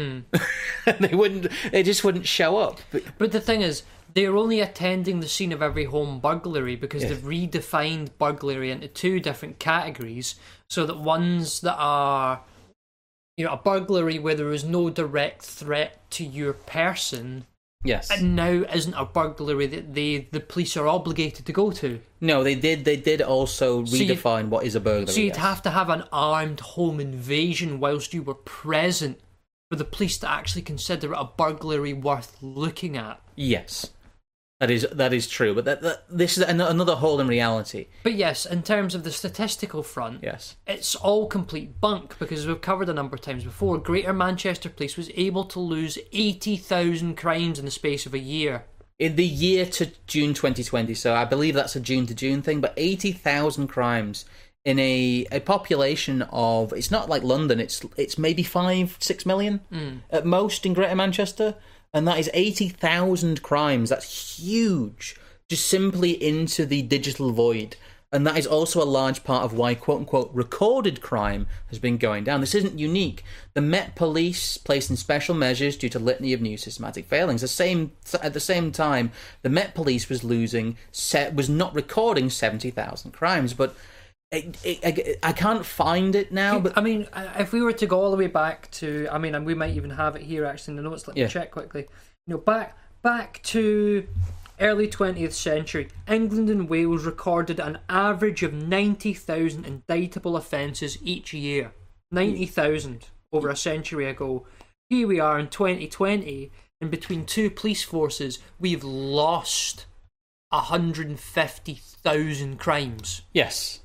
They just wouldn't show up. But the thing is, they're only attending the scene of every home burglary because they've redefined burglary into two different categories, so that ones that are, a burglary where there is no direct threat to your person, and now isn't a burglary that the police are obligated to go to. No, they did also redefine what is a burglary. So you'd have to have an armed home invasion whilst you were present for the police to actually consider it a burglary worth looking at. Yes, that is true. But this is another hole in reality. But yes, in terms of the statistical front, it's all complete bunk, because we've covered a number of times before. Greater Manchester Police was able to lose 80,000 crimes in the space of a year. In the year to June 2020, so I believe that's a June to June thing, but 80,000 crimes in a population of, it's not like London, it's maybe 5-6 million at most in Greater Manchester, and that is 80,000 crimes. That's huge, just simply into the digital void. And that is also a large part of why, quote-unquote, recorded crime has been going down. This isn't unique. The Met Police placed in special measures due to litany of new systematic failings. At the same time, the Met Police was not recording 70,000 crimes, but I can't find it now. But I mean, if we were to go all the way back to, and we might even have it here actually in the notes. Let me check quickly. Back to early 20th century, England and Wales recorded an average of 90,000 indictable offences each year. 90,000 over a century ago. Here we are in 2020, and between two police forces, we've lost 150,000 crimes. Yes.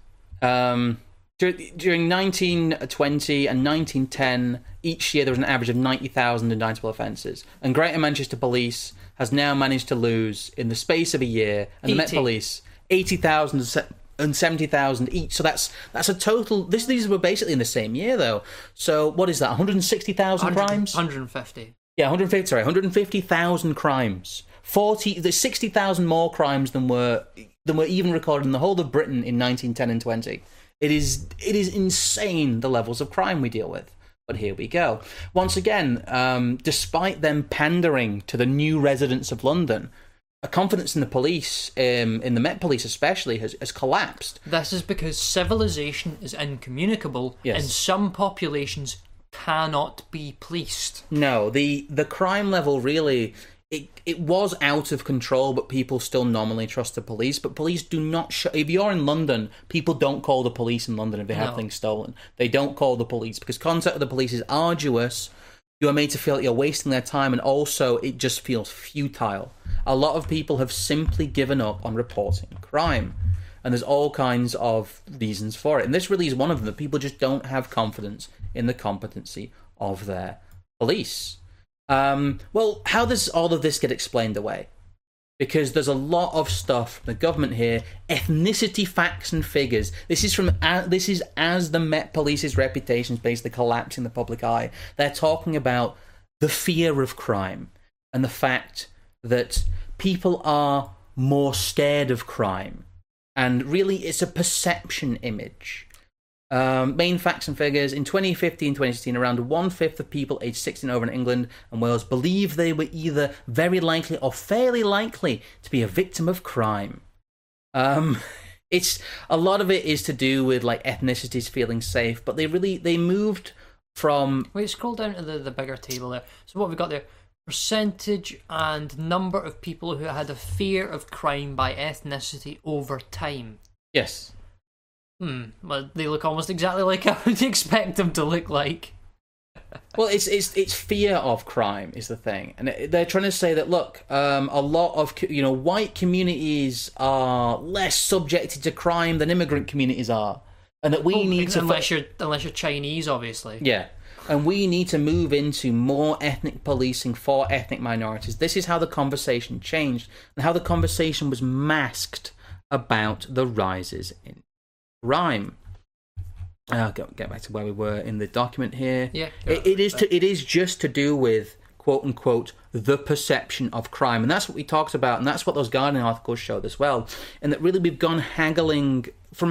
During 1920 and 1910, each year there was an average of 90,000 indictable offences. And Greater Manchester Police has now managed to lose, in the space of a year, and the Met Police, 80,000 and 70,000 each. So that's a total. These were basically in the same year, though. So what is that? 160,000 crimes? 150. Yeah, 150. Sorry, 150,000 crimes. 60,000 more crimes than were even recorded in the whole of Britain in 1910 and 20. It is insane, the levels of crime we deal with. But here we go. Once again, despite them pandering to the new residents of London, a confidence in the police, in the Met Police especially, has collapsed. This is because civilization is incommunicable, and some populations cannot be policed. No, the crime level really... It was out of control, but people still nominally trust the police. But police do not... if you're in London, people don't call the police in London if they have things stolen. They don't call the police, because contact with the police is arduous. You are made to feel like you're wasting their time, and also it just feels futile. A lot of people have simply given up on reporting crime. And there's all kinds of reasons for it. And this really is one of them, that people just don't have confidence in the competency of their police. Well, how does all of this get explained away? Because there's a lot of stuff from the government here, ethnicity facts and figures. This is as the Met Police's reputation is basically collapsing in the public eye. They're talking about the fear of crime and the fact that people are more scared of crime. And really, it's a perception image. Main facts and figures. In 2015 2016, around 1/5 of people aged 16 over in England and Wales believe they were either very likely or fairly likely to be a victim of crime. It's a lot of it is to do with like ethnicities feeling safe, but they moved from... Wait, scroll down to the bigger table there. So what have we got there? Percentage and number of people who had a fear of crime by ethnicity over time. Yes. Well, they look almost exactly like I would expect them to look like. Well, it's fear of crime is the thing, and they're trying to say that look, a lot of white communities are less subjected to crime than immigrant communities are, and that we need to unless you're Chinese, obviously. Yeah, and we need to move into more ethnic policing for ethnic minorities. This is how the conversation changed, and how the conversation was masked about the rises in crime. I'll get back to where we were in the document here. Yeah, it is just to do with quote-unquote, the perception of crime. And that's what we talked about, and that's what those Guardian articles showed as well. And that really we've gone haggling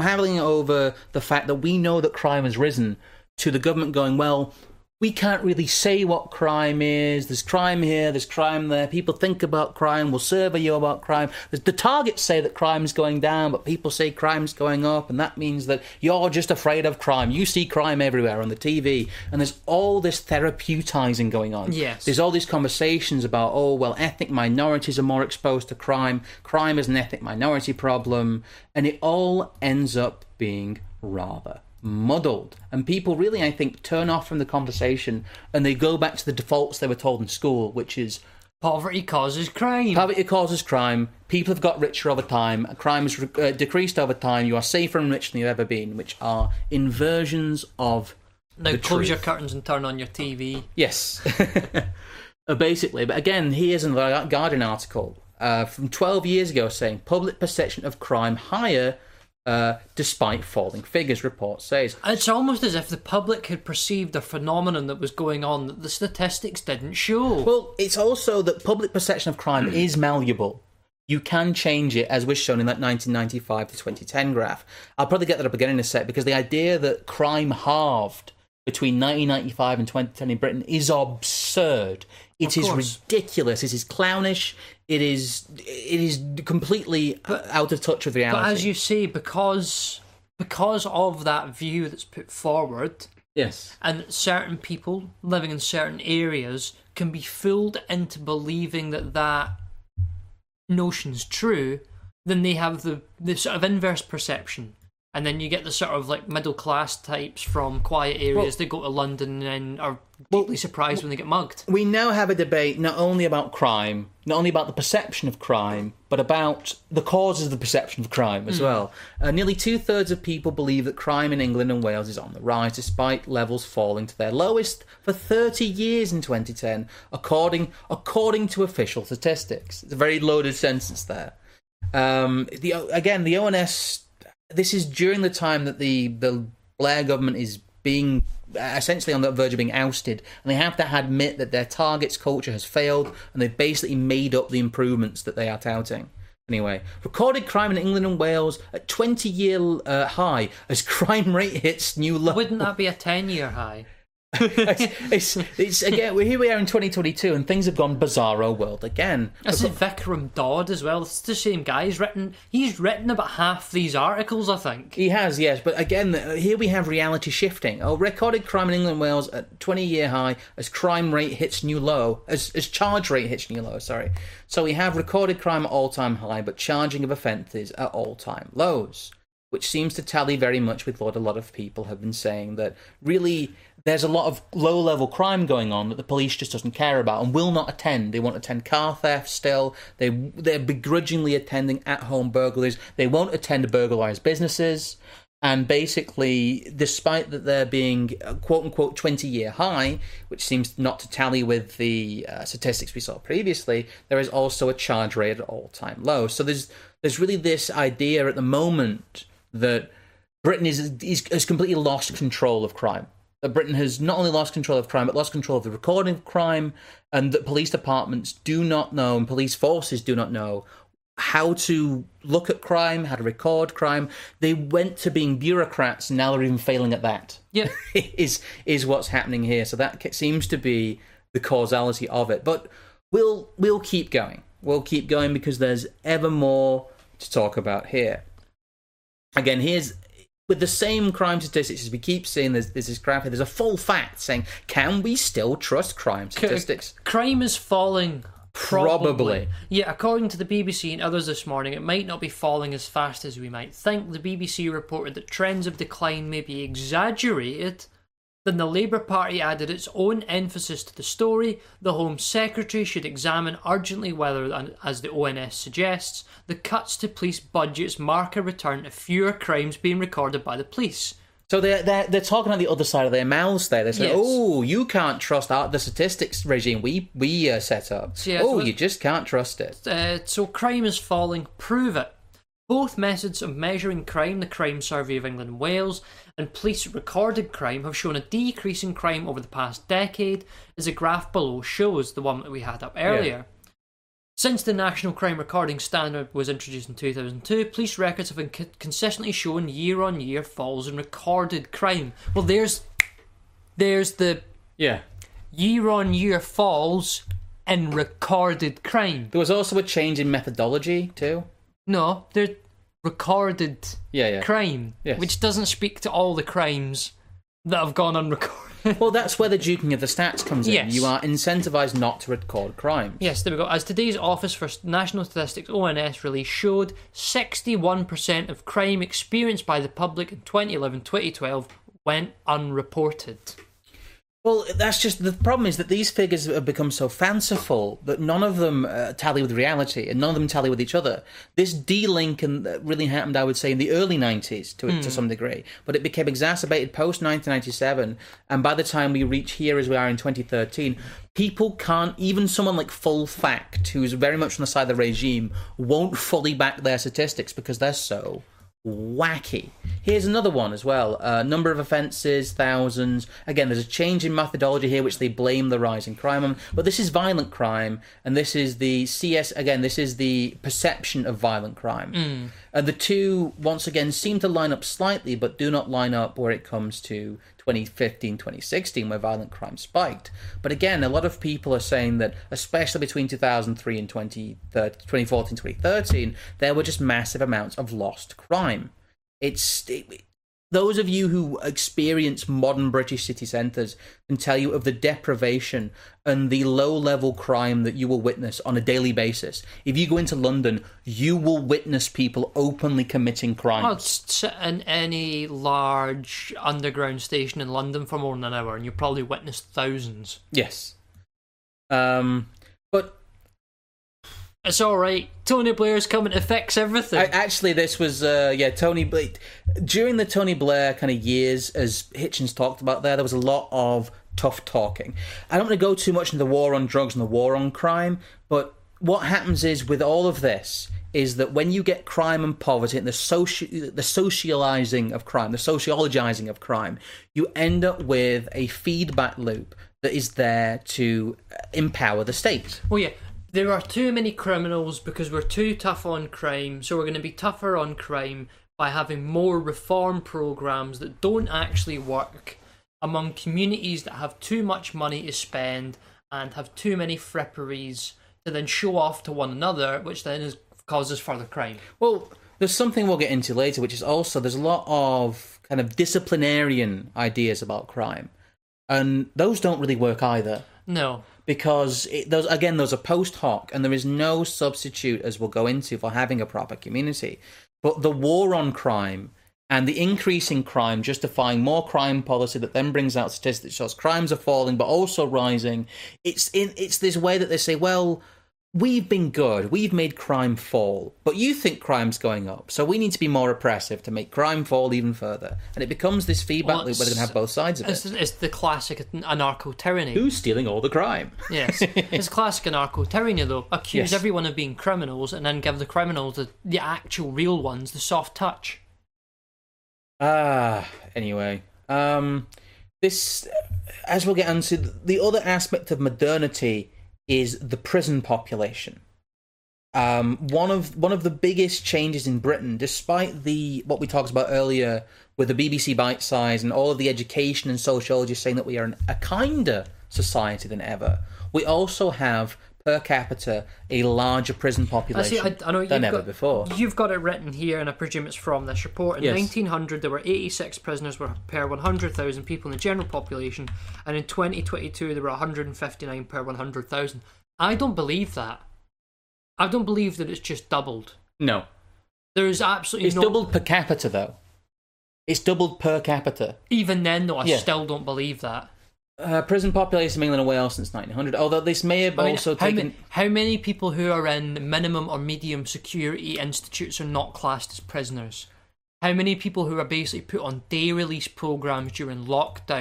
over the fact that we know that crime has risen, to the government going, well, we can't really say what crime is. There's crime here, there's crime there. People think about crime, we'll survey you about crime. The targets say that crime's going down, but people say crime's going up, and that means that you're just afraid of crime. You see crime everywhere on the TV, and there's all this therapeutising going on. Yes. There's all these conversations about, oh, well, ethnic minorities are more exposed to crime. Crime is an ethnic minority problem, and it all ends up being rather muddled, and people really, I think, turn off from the conversation and they go back to the defaults they were told in school, which is poverty causes crime. Poverty causes crime. People have got richer over time. Crime has decreased over time. You are safer and richer than you've ever been, which are inversions of now the close truth. Your curtains and turn on your TV. Yes. Basically, but again, here's another Guardian article from 12 years ago saying public perception of crime higher despite falling figures, report says. It's almost as if the public had perceived a phenomenon that was going on that the statistics didn't show. Well, it's also that public perception of crime is malleable. You can change it, as was shown in that 1995 to 2010 graph. I'll probably get that up again in a sec, because the idea that crime halved between 1995 and 2010 in Britain is absurd. It is ridiculous. It is clownish. It is completely out of touch with reality. But as you say, because of that view that's put forward, yes, and certain people living in certain areas can be fooled into believing that notion's true, then they have the sort of inverse perception. And then you get the sort of like middle class types from quiet areas that go to London and are deeply surprised when they get mugged. We now have a debate not only about crime, not only about the perception of crime, but about the causes of the perception of crime as well. Nearly 2/3 of people believe that crime in England and Wales is on the rise, despite levels falling to their lowest for 30 years in 2010, according to official statistics. It's a very loaded sentence there. The ONS. This is during the time that the Blair government is being essentially on the verge of being ousted, and they have to admit that their targets culture has failed, and they've basically made up the improvements that they are touting. Anyway, recorded crime in England and Wales at 20-year high as crime rate hits new low. Wouldn't that be a 10-year high? it's again, here we are in 2022 and things have gone bizarro world again. This is Vikram Dodd as well. It's the same guy. He's written about half these articles, I think. He has, yes, but again, here we have reality shifting. Recorded crime in England and Wales at 20-year high as crime rate hits new low, as charge rate hits new low, sorry. So we have recorded crime at all-time high, but charging of offences at all-time lows, which seems to tally very much with what a lot of people have been saying, that really there's a lot of low-level crime going on that the police just doesn't care about and will not attend. They won't attend car theft still. They're begrudgingly attending at-home burglaries. They won't attend burglarized businesses. And basically, despite that there being a quote-unquote 20-year high, which seems not to tally with the statistics we saw previously, there is also a charge rate at all-time low. So there's really this idea at the moment that Britain has completely lost control of crime. That Britain has not only lost control of crime, but lost control of the recording of crime, and that police departments do not know, and police forces do not know, how to look at crime, how to record crime. They went to being bureaucrats, and now they're even failing at that. Yeah, is what's happening here. So that seems to be the causality of it. But we'll keep going. We'll keep going because there's ever more to talk about here. Again, here's with the same crime statistics as we keep seeing. There's this graph here. There's a full fact saying, can we still trust crime statistics? Crime is falling. Probably. Yeah, according to the BBC and others this morning, it might not be falling as fast as we might think. The BBC reported that trends of decline may be exaggerated. Then the Labour Party added its own emphasis to the story. The Home Secretary should examine urgently whether, as the ONS suggests, the cuts to police budgets mark a return to fewer crimes being recorded by the police. So they're talking on the other side of their mouths there. They're saying, oh, you can't trust the statistics regime we set up. So, yeah, you just can't trust it. So crime is falling. Prove it. Both methods of measuring crime, the Crime Survey of England and Wales, and police recorded crime, have shown a decrease in crime over the past decade, as the graph below shows, the one that we had up earlier. Yeah. Since the National Crime Recording Standard was introduced in 2002, police records have been consistently shown year-on-year falls in recorded crime. Well, there's the year-on-year falls in recorded crime. There was also a change in methodology too. No, they're recorded crime, which doesn't speak to all the crimes that have gone unrecorded. Well, that's where the duking of the stats comes in. Yes. You are incentivised not to record crimes. Yes, there we go. As today's Office for National Statistics, ONS, release showed, 61% of crime experienced by the public in 2011-2012 went unreported. Well, that's just the problem is that these figures have become so fanciful that none of them tally with reality and none of them tally with each other. This de-link really happened, I would say, in the early 90s to some degree, but it became exacerbated post-1997, and by the time we reach here as we are in 2013, people can't, even someone like Full Fact, who's very much on the side of the regime, won't fully back their statistics because they're so wacky. Here's another one as well. Number of offences, thousands. Again, there's a change in methodology here, which they blame the rise in crime on. But this is violent crime, and this is the CS. Again, this is the perception of violent crime. And the two, once again, seem to line up slightly, but do not line up where it comes to 2015, 2016, where violent crime spiked. But again, a lot of people are saying that, especially between 2003 and 2014, 2013, there were just massive amounts of lost crime. Those of you who experience modern British city centres can tell you of the deprivation and the low-level crime that you will witness on a daily basis. If you go into London, you will witness people openly committing crimes. I'll sit in any large underground station in London for more than an hour, and you'll probably witness thousands. Yes. But it's all right. Tony Blair's coming to fix everything. Actually, this was Tony Blair. During the Tony Blair kind of years, as Hitchens talked about there was a lot of tough talking. I don't want to go too much into the war on drugs and the war on crime, but what happens is with all of this is that when you get crime and poverty and the socializing of crime, the sociologizing of crime, you end up with a feedback loop that is there to empower the state. Well, yeah. There are too many criminals because we're too tough on crime, so we're going to be tougher on crime by having more reform programs that don't actually work among communities that have too much money to spend and have too many fripperies to then show off to one another, which then causes further crime. Well, there's something we'll get into later, which is also there's a lot of kind of disciplinarian ideas about crime, and those don't really work either. No. Because those are post hoc, and there is no substitute, as we'll go into, for having a proper community. But the war on crime and the increase in crime justifying more crime policy that then brings out statistics that shows crimes are falling but also rising. It's this way that they say, well, we've been good, we've made crime fall, but you think crime's going up, so we need to be more oppressive to make crime fall even further. And it becomes this feedback loop where they're going to have both sides of it. It's the classic anarcho-tyranny. Who's stealing all the crime? Yes. It's classic anarcho-tyranny, though. Accuse everyone of being criminals and then give the criminals, the actual real ones, the soft touch. Anyway. This, as we'll get into, the other aspect of modernity is the prison population. One of the biggest changes in Britain, despite what we talked about earlier with the BBC Bite Size and all of the education and sociology saying that we are a kinder society than ever, we also have per capita a larger prison population than ever before. You've got it written here, and I presume it's from this report. In 1900, there were 86 prisoners per 100,000 people in the general population, and in 2022, there were 159 per 100,000. I don't believe that. I don't believe that it's just doubled. No. There's absolutely It's doubled per capita, though. It's doubled per capita. Even then, though, I still don't believe that. Prison population in England and Wales since 1900, although this may have taken... How many people who are in minimum or medium security institutes are not classed as prisoners? How many people who are basically put on day release programs during lockdown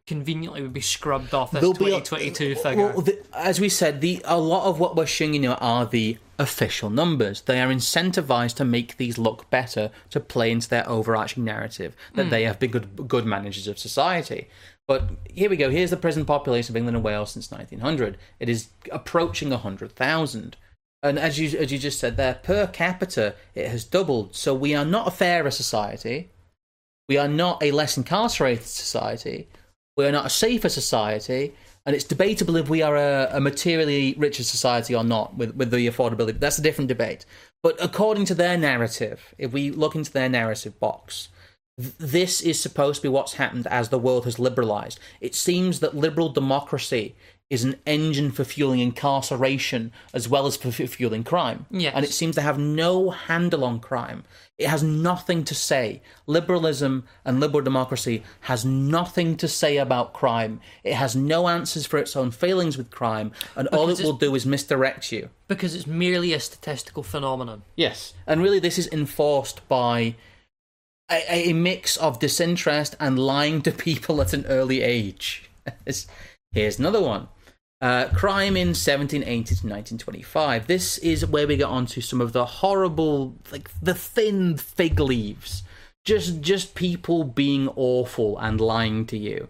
conveniently would be scrubbed off this 2022 figure. Well, as we said, a lot of what we're showing you now are the official numbers. They are incentivized to make these look better, to play into their overarching narrative that they have been good managers of society. But here we go. Here's the prison population of England and Wales since 1900. It is approaching 100,000. And as you just said there, per capita, it has doubled. So we are not a fairer society. We are not a less incarcerated society. We are not a safer society. And it's debatable if we are a materially richer society or not with the affordability. That's a different debate. But according to their narrative, if we look into their narrative box, this is supposed to be what's happened as the world has liberalised. It seems that liberal democracy is an engine for fueling incarceration as well as for fueling crime. Yes. And it seems to have no handle on crime. It has nothing to say. Liberalism and liberal democracy has nothing to say about crime. It has no answers for its own failings with crime, and all it will do is misdirect you. Because it's merely a statistical phenomenon. Yes. And really this is enforced by a mix of disinterest and lying to people at an early age. Here's another one. Crime in 1780 to 1925. This is where we get onto some of the horrible, like the thin fig leaves. Just people being awful and lying to you.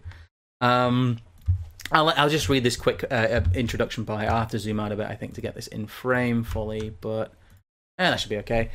I'll just read this quick introduction part. I'll have to zoom out a bit, I think, to get this in frame fully, but that should be okay.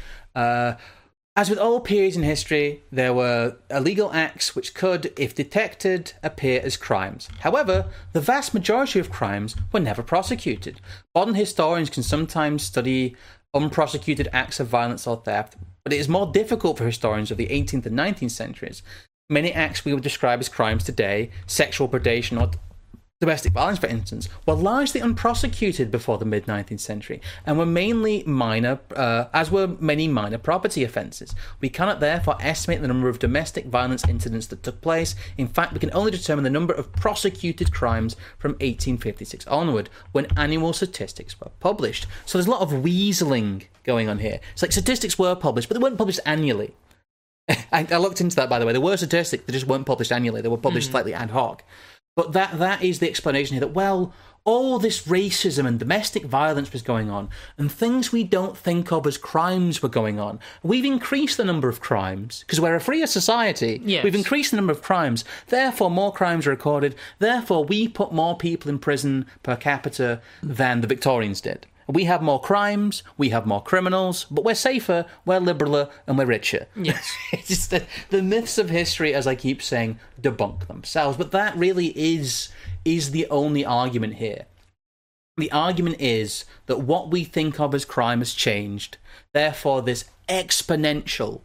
As with all periods in history, there were illegal acts which could, if detected, appear as crimes. However, the vast majority of crimes were never prosecuted. Modern historians can sometimes study unprosecuted acts of violence or theft, but it is more difficult for historians of the 18th and 19th centuries. Many acts we would describe as crimes today, sexual predation or domestic violence, for instance, were largely unprosecuted before the mid-19th century and were mainly minor, as were many minor property offences. We cannot therefore estimate the number of domestic violence incidents that took place. In fact, we can only determine the number of prosecuted crimes from 1856 onward, when annual statistics were published. So there's a lot of weaseling going on here. It's like statistics were published, but they weren't published annually. I looked into that, by the way. There were statistics, they just weren't published annually. They were published slightly ad hoc. But that is the explanation here, that, well, all this racism and domestic violence was going on, and things we don't think of as crimes were going on. We've increased the number of crimes, because we're a freer society. Yes. We've increased the number of crimes, therefore more crimes are recorded, therefore we put more people in prison per capita than the Victorians did. We have more crimes, we have more criminals, but we're safer, we're liberaler, and we're richer. Yes. It's just the myths of history, as I keep saying, debunk themselves. But that really is the only argument here. The argument is that what we think of as crime has changed. Therefore, this exponential,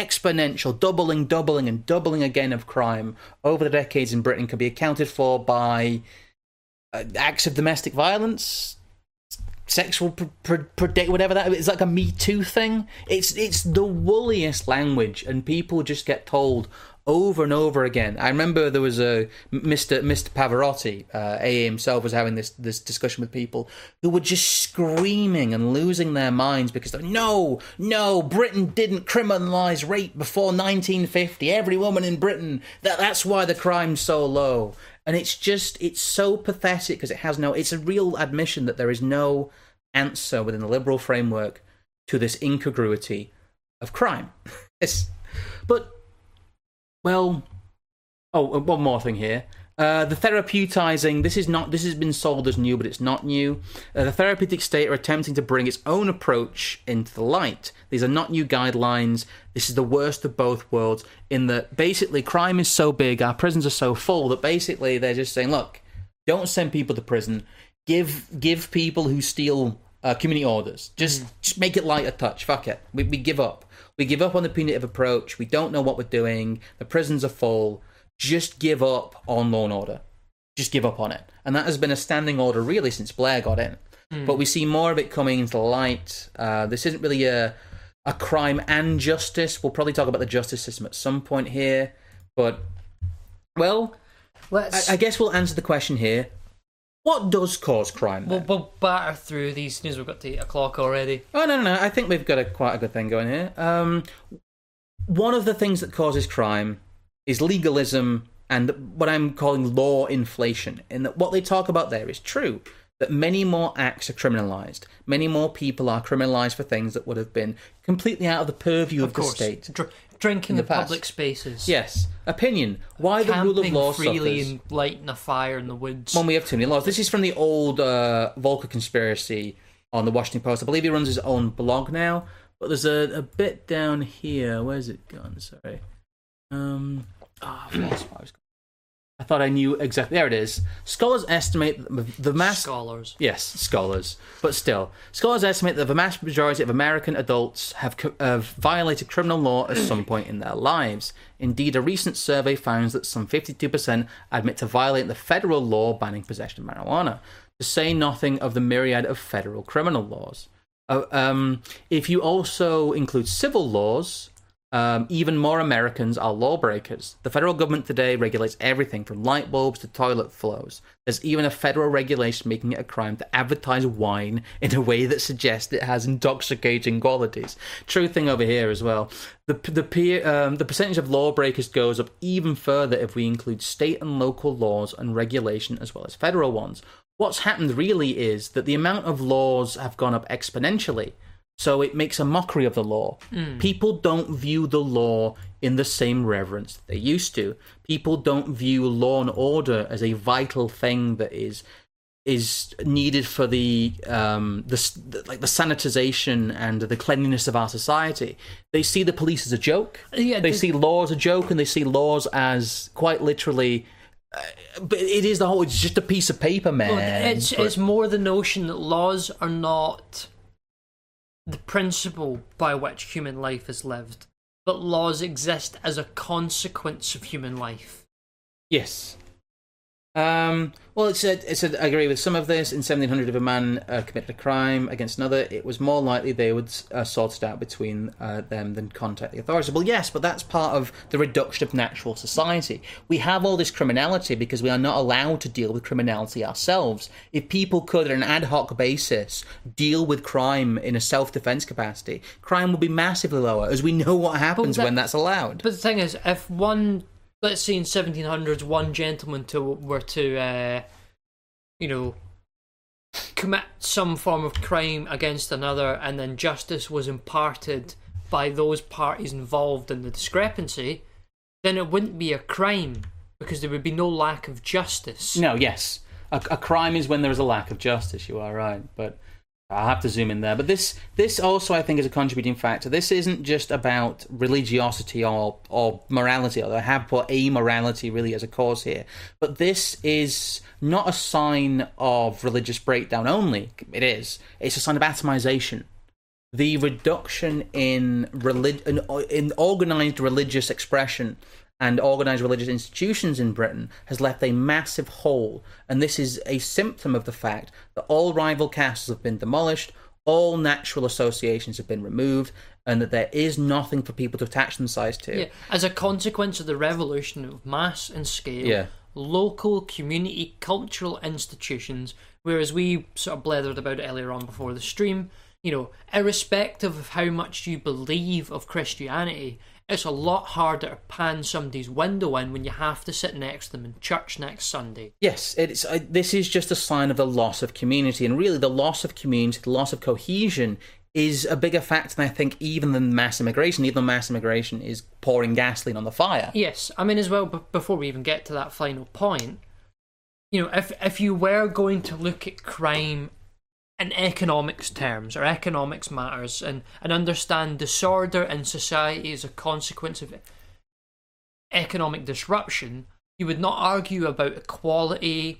doubling and doubling again of crime over the decades in Britain can be accounted for by acts of domestic violence, sexual whatever that is. It's like a Me Too thing. It's the woolliest language, and people just get told over and over again. I remember there was a Mr. Pavarotti, AA himself, was having this discussion with people who were just screaming and losing their minds because they're no, Britain didn't criminalise rape before 1950. Every woman in Britain, that's why the crime's so low. And it's so pathetic because it's a real admission that there is no answer within the liberal framework to this incongruity of crime. One more thing here. The therapeutising, this has been sold as new, but it's not new. The therapeutic state are attempting to bring its own approach into the light. These are not new guidelines. This is the worst of both worlds, in that basically crime is so big, our prisons are so full, that basically they're just saying, look, don't send people to prison. Give people who steal community orders. Just make it light a touch. Fuck it. We give up. We give up on the punitive approach. We don't know what we're doing. The prisons are full. Just give up on law and order. Just give up on it. And that has been a standing order really since Blair got in. But we see more of it coming into the light. This isn't really a crime and justice. We'll probably talk about the justice system at some point here. But, well, I guess we'll answer the question here. What does cause crime, then? We'll batter through these things. We've got to 8 o'clock already. Oh, no. I think we've got quite a good thing going here. One of the things that causes crime is legalism and what I'm calling law inflation. And that what they talk about there is true, that many more acts are criminalised. Many more people are criminalised for things that would have been completely out of the purview of the state. Drinking in public spaces. Yes. Opinion. Why the rule of law freely suffers. And lighting a fire in the woods. When we have too many laws. This is from the old Volcker conspiracy on the Washington Post. I believe he runs his own blog now. But there's a bit down here. Where's it gone? Sorry. I've lost what I was going. I thought I knew exactly. There it is. Scholars estimate the mass... Scholars. Yes, scholars. But still. Scholars estimate that the vast majority of American adults have violated criminal law at some point in their lives. Indeed, a recent survey found that some 52% admit to violate the federal law banning possession of marijuana, to say nothing of the myriad of federal criminal laws. If you also include civil laws... even more Americans are lawbreakers. The federal government today regulates everything from light bulbs to toilet flows. There's even a federal regulation making it a crime to advertise wine in a way that suggests it has intoxicating qualities. True thing over here as well. The percentage of lawbreakers goes up even further if we include state and local laws and regulation as well as federal ones. What's happened really is that the amount of laws have gone up exponentially. So it makes a mockery of the law. People don't view the law in the same reverence that they used to. People don't view law and order as a vital thing that is needed for the sanitization and the cleanliness of our society. They see the police as a joke. They see law as a joke, and they see laws as quite literally. But it is it's just a piece of paper, man. Well, it's more the notion that laws are not the principle by which human life is lived, but laws exist as a consequence of human life. Yes. Well, I agree with some of this. In 1700, if a man committed a crime against another, it was more likely they would sort it out between them than contact the authorities. Well, yes, but that's part of the reduction of natural society. We have all this criminality because we are not allowed to deal with criminality ourselves. If people could, on an ad hoc basis, deal with crime in a self-defense capacity, crime would be massively lower, as we know what happens when that's allowed. But the thing is, if one... Let's say in 1700s, one gentleman were to commit some form of crime against another, and then justice was imparted by those parties involved in the discrepancy, then it wouldn't be a crime, because there would be no lack of justice. No, yes. A crime is when there is a lack of justice, you are right, but... I'll have to zoom in there. But this also, I think, is a contributing factor. This isn't just about religiosity or morality, although I have put amorality really as a cause here. But this is not a sign of religious breakdown only. It is. It's a sign of atomization. The reduction in organised religious expression and organised religious institutions in Britain has left a massive hole, and this is a symptom of the fact that all rival castles have been demolished, all natural associations have been removed, and that there is nothing for people to attach themselves to. Yeah. As a consequence of the revolution of mass and scale, local, community, cultural institutions, whereas we sort of blethered about it earlier on before the stream, irrespective of how much you believe of Christianity, it's a lot harder to pan somebody's window in when you have to sit next to them in church next Sunday. Yes, this is just a sign of the loss of community, and really the loss of community, the loss of cohesion is a bigger factor than I think even than mass immigration. Even though mass immigration is pouring gasoline on the fire. Yes, I mean as well, before we even get to that final point, if you were going to look at crime in economics terms, or economics matters, and understand disorder in society as a consequence of economic disruption, you would not argue about equality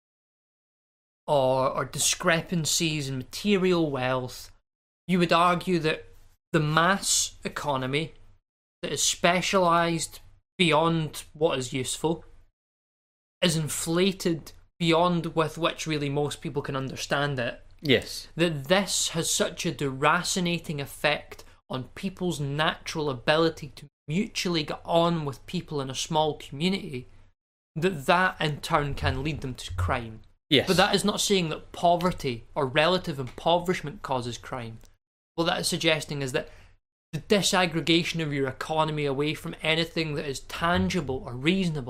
or discrepancies in material wealth. You would argue that the mass economy that is specialised beyond what is useful is inflated beyond with which really most people can understand it. Yes. That this has such a deracinating effect on people's natural ability to mutually get on with people in a small community, that in turn can lead them to crime. Yes. But that is not saying that poverty or relative impoverishment causes crime. What that is suggesting is that the disaggregation of your economy away from anything that is tangible or reasonable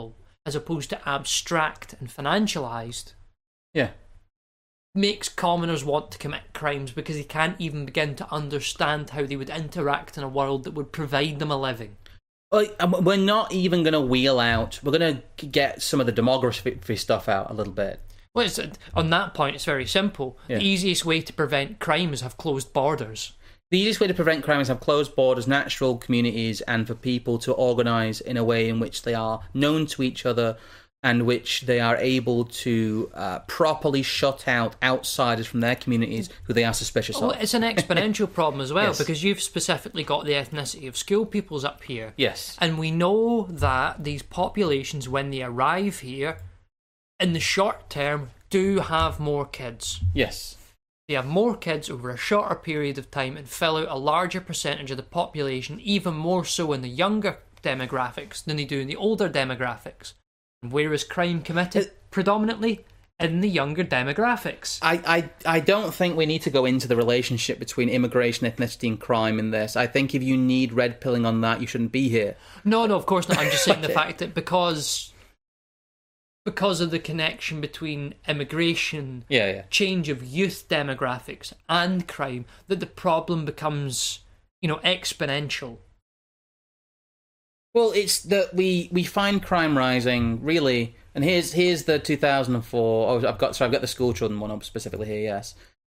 as opposed to abstract and financialized, Yeah. makes commoners want to commit crimes because they can't even begin to understand how they would interact in a world that would provide them a living. We're not even going to wheel out. We're going to get some of the demography stuff out a little bit. Well, on that point, it's very simple. Yeah. The easiest way to prevent crime is have closed borders. The easiest way to prevent crime is have closed borders, natural communities, and for people to organise in a way in which they are known to each other and which they are able to properly shut out outsiders from their communities who they are suspicious of. It's an exponential problem as well, Yes. because you've specifically got the ethnicity of school peoples up here. Yes. And we know that these populations, when they arrive here, in the short term, do have more kids. Yes. They have more kids over a shorter period of time and fill out a larger percentage of the population, even more so in the younger demographics than they do in the older demographics. Where is crime committed? Predominantly in the younger demographics. I don't think we need to go into the relationship between immigration, ethnicity, and crime in this. I think if you need red pilling on that, you shouldn't be here. No, of course not. I'm just saying the fact that because of the connection between immigration, change of youth demographics, and crime, that the problem becomes, exponential. Well, it's that we find crime rising, really, and here's the 2004. Oh, I've got the school children one up specifically here. Yes,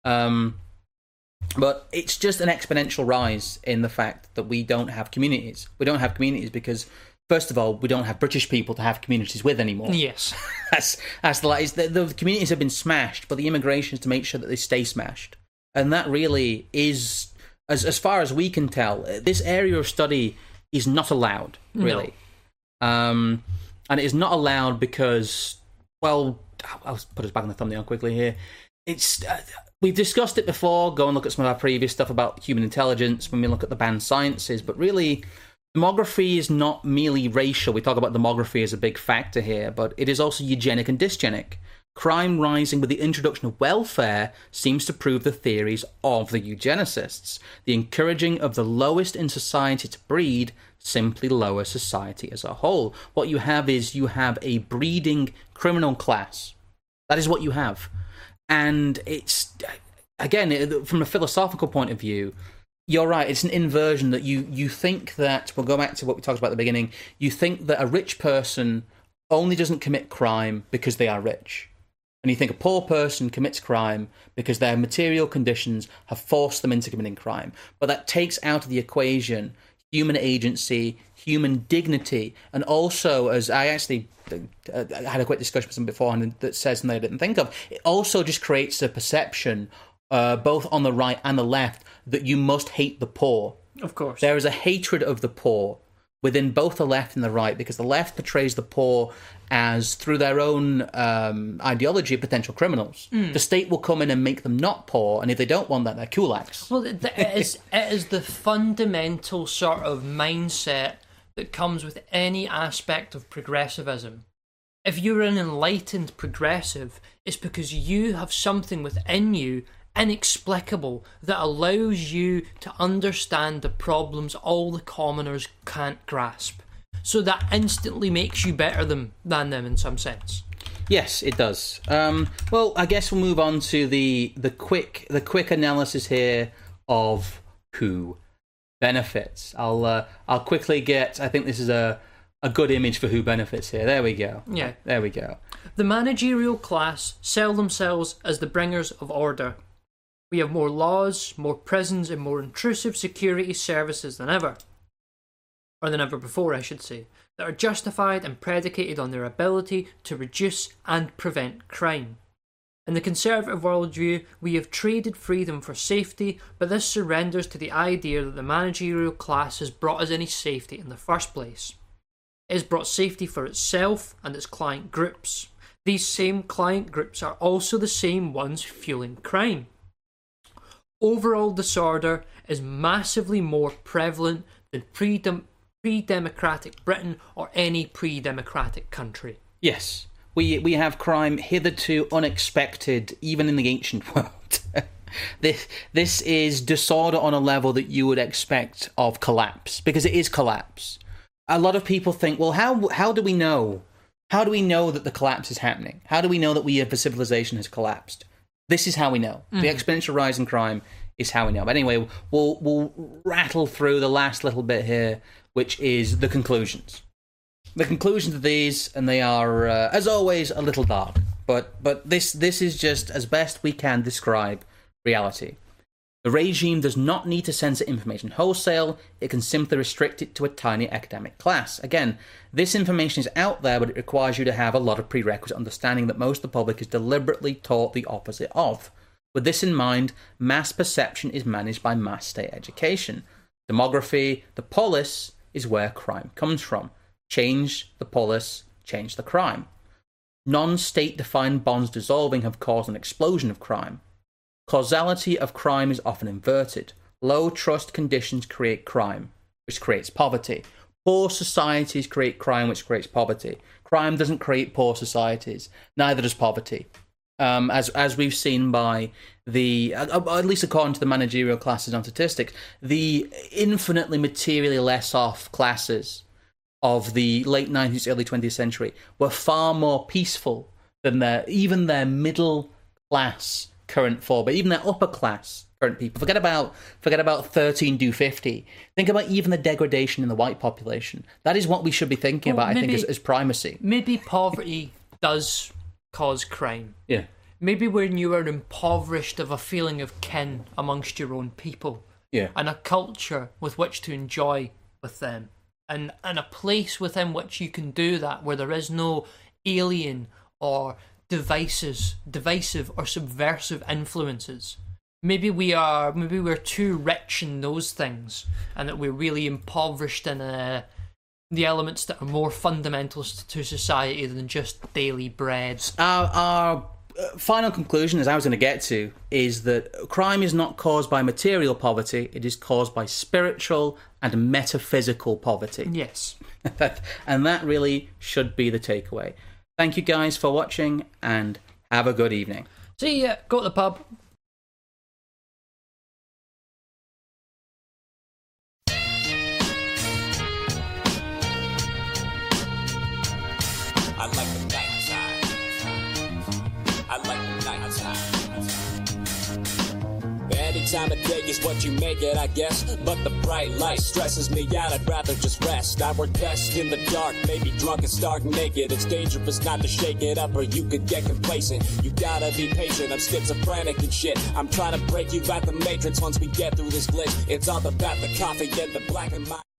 but it's just an exponential rise in the fact that we don't have communities. We don't have communities because, first of all, we don't have British people to have communities with anymore. Yes, that's the communities have been smashed, but the immigration is to make sure that they stay smashed, and that really is, as far as we can tell, this area of study is not allowed, really. No. And it is not allowed because, well, I'll put us back on the thumbnail quickly here. It's we've discussed it before. Go and look at some of our previous stuff about human intelligence when we look at the banned sciences. But really, demography is not merely racial. We talk about demography as a big factor here, but it is also eugenic and dysgenic. Crime rising with the introduction of welfare seems to prove the theories of the eugenicists. The encouraging of the lowest in society to breed simply lowers society as a whole. What you have is a breeding criminal class. That is what you have. And it's, again, from a philosophical point of view, you're right, it's an inversion that you think that, we'll go back to what we talked about at the beginning, you think that a rich person only doesn't commit crime because they are rich. And you think a poor person commits crime because their material conditions have forced them into committing crime. But that takes out of the equation human agency, human dignity, and also, as I actually had a quick discussion with someone beforehand that says something I didn't think of, it also just creates a perception, both on the right and the left, that you must hate the poor. Of course. There is a hatred of the poor within both the left and the right, because the left portrays the poor as, through their own ideology, potential criminals. The state will come in and make them not poor, and if they don't want that, they're kulaks. Well, it is the fundamental sort of mindset that comes with any aspect of progressivism. If you're an enlightened progressive, it's because you have something within you inexplicable that allows you to understand the problems all the commoners can't grasp. So that instantly makes you better than them in some sense. Yes, it does. Well, I guess we'll move on to the quick analysis here of who benefits. I'll quickly get. I think this is a good image for who benefits here. There we go. Yeah. There we go. The managerial class sell themselves as the bringers of order. We have more laws, more prisons, and more intrusive security services than ever. Or than ever before, I should say, that are justified and predicated on their ability to reduce and prevent crime. In the conservative worldview, we have traded freedom for safety, but this surrenders to the idea that the managerial class has brought us any safety in the first place. It has brought safety for itself and its client groups. These same client groups are also the same ones fueling crime. Overall disorder is massively more prevalent than pre-democratic Britain or any pre-democratic country. Yes, we have crime hitherto unexpected, even in the ancient world. This is disorder on a level that you would expect of collapse, because it is collapse. A lot of people think, well, how do we know How do we know that the collapse is happening? How do we know that we have a civilization has collapsed? This is how we know. The exponential rise in crime is how we know. But anyway, we'll rattle through the last little bit here, which is the conclusions. The conclusions of these, and they are, as always, a little dark. But this is just as best we can describe reality. The regime does not need to censor information wholesale, it can simply restrict it to a tiny academic class. Again, this information is out there, but it requires you to have a lot of prerequisite understanding that most of the public is deliberately taught the opposite of. With this in mind, mass perception is managed by mass state education. Demography, the polis, is where crime comes from. Change the polis, change the crime. Non-state defined bonds dissolving have caused an explosion of crime. Causality of crime is often inverted. Low trust conditions create crime, which creates poverty. Poor societies create crime, which creates poverty. Crime doesn't create poor societies. Neither does poverty. As we've seen by the, at least according to the managerial classes on statistics, the infinitely materially less off classes of the late 19th, early 20th century were far more peaceful than even their middle class current four, but even their upper class current people. Forget about 13 do 50. Think about even the degradation in the white population. That is what we should be thinking about, I think, as primacy. Maybe poverty does cause crime. Yeah. Maybe when you are impoverished of a feeling of kin amongst your own people. Yeah. And a culture with which to enjoy with them. And a place within which you can do that, where there is no alien or divisive or subversive influences. Maybe we're too rich in those things, and that we're really impoverished in the elements that are more fundamental to society than just daily bread. Our final conclusion, as I was going to get to, is that crime is not caused by material poverty, it is caused by spiritual and metaphysical poverty. Yes. And that really should be the takeaway. Thank you guys for watching, and have a good evening. See ya. Go to the pub. I like the nighttime. I like the nighttime. Any time of day is what you make it, I guess. But the bright light stresses me out, I'd rather just rest. I work best in the dark, maybe drunk and stark naked. It's dangerous not to shake it up or you could get complacent. You gotta be patient, I'm schizophrenic and shit. I'm trying to break you out the matrix once we get through this glitch. It's all about the coffee and the black and white.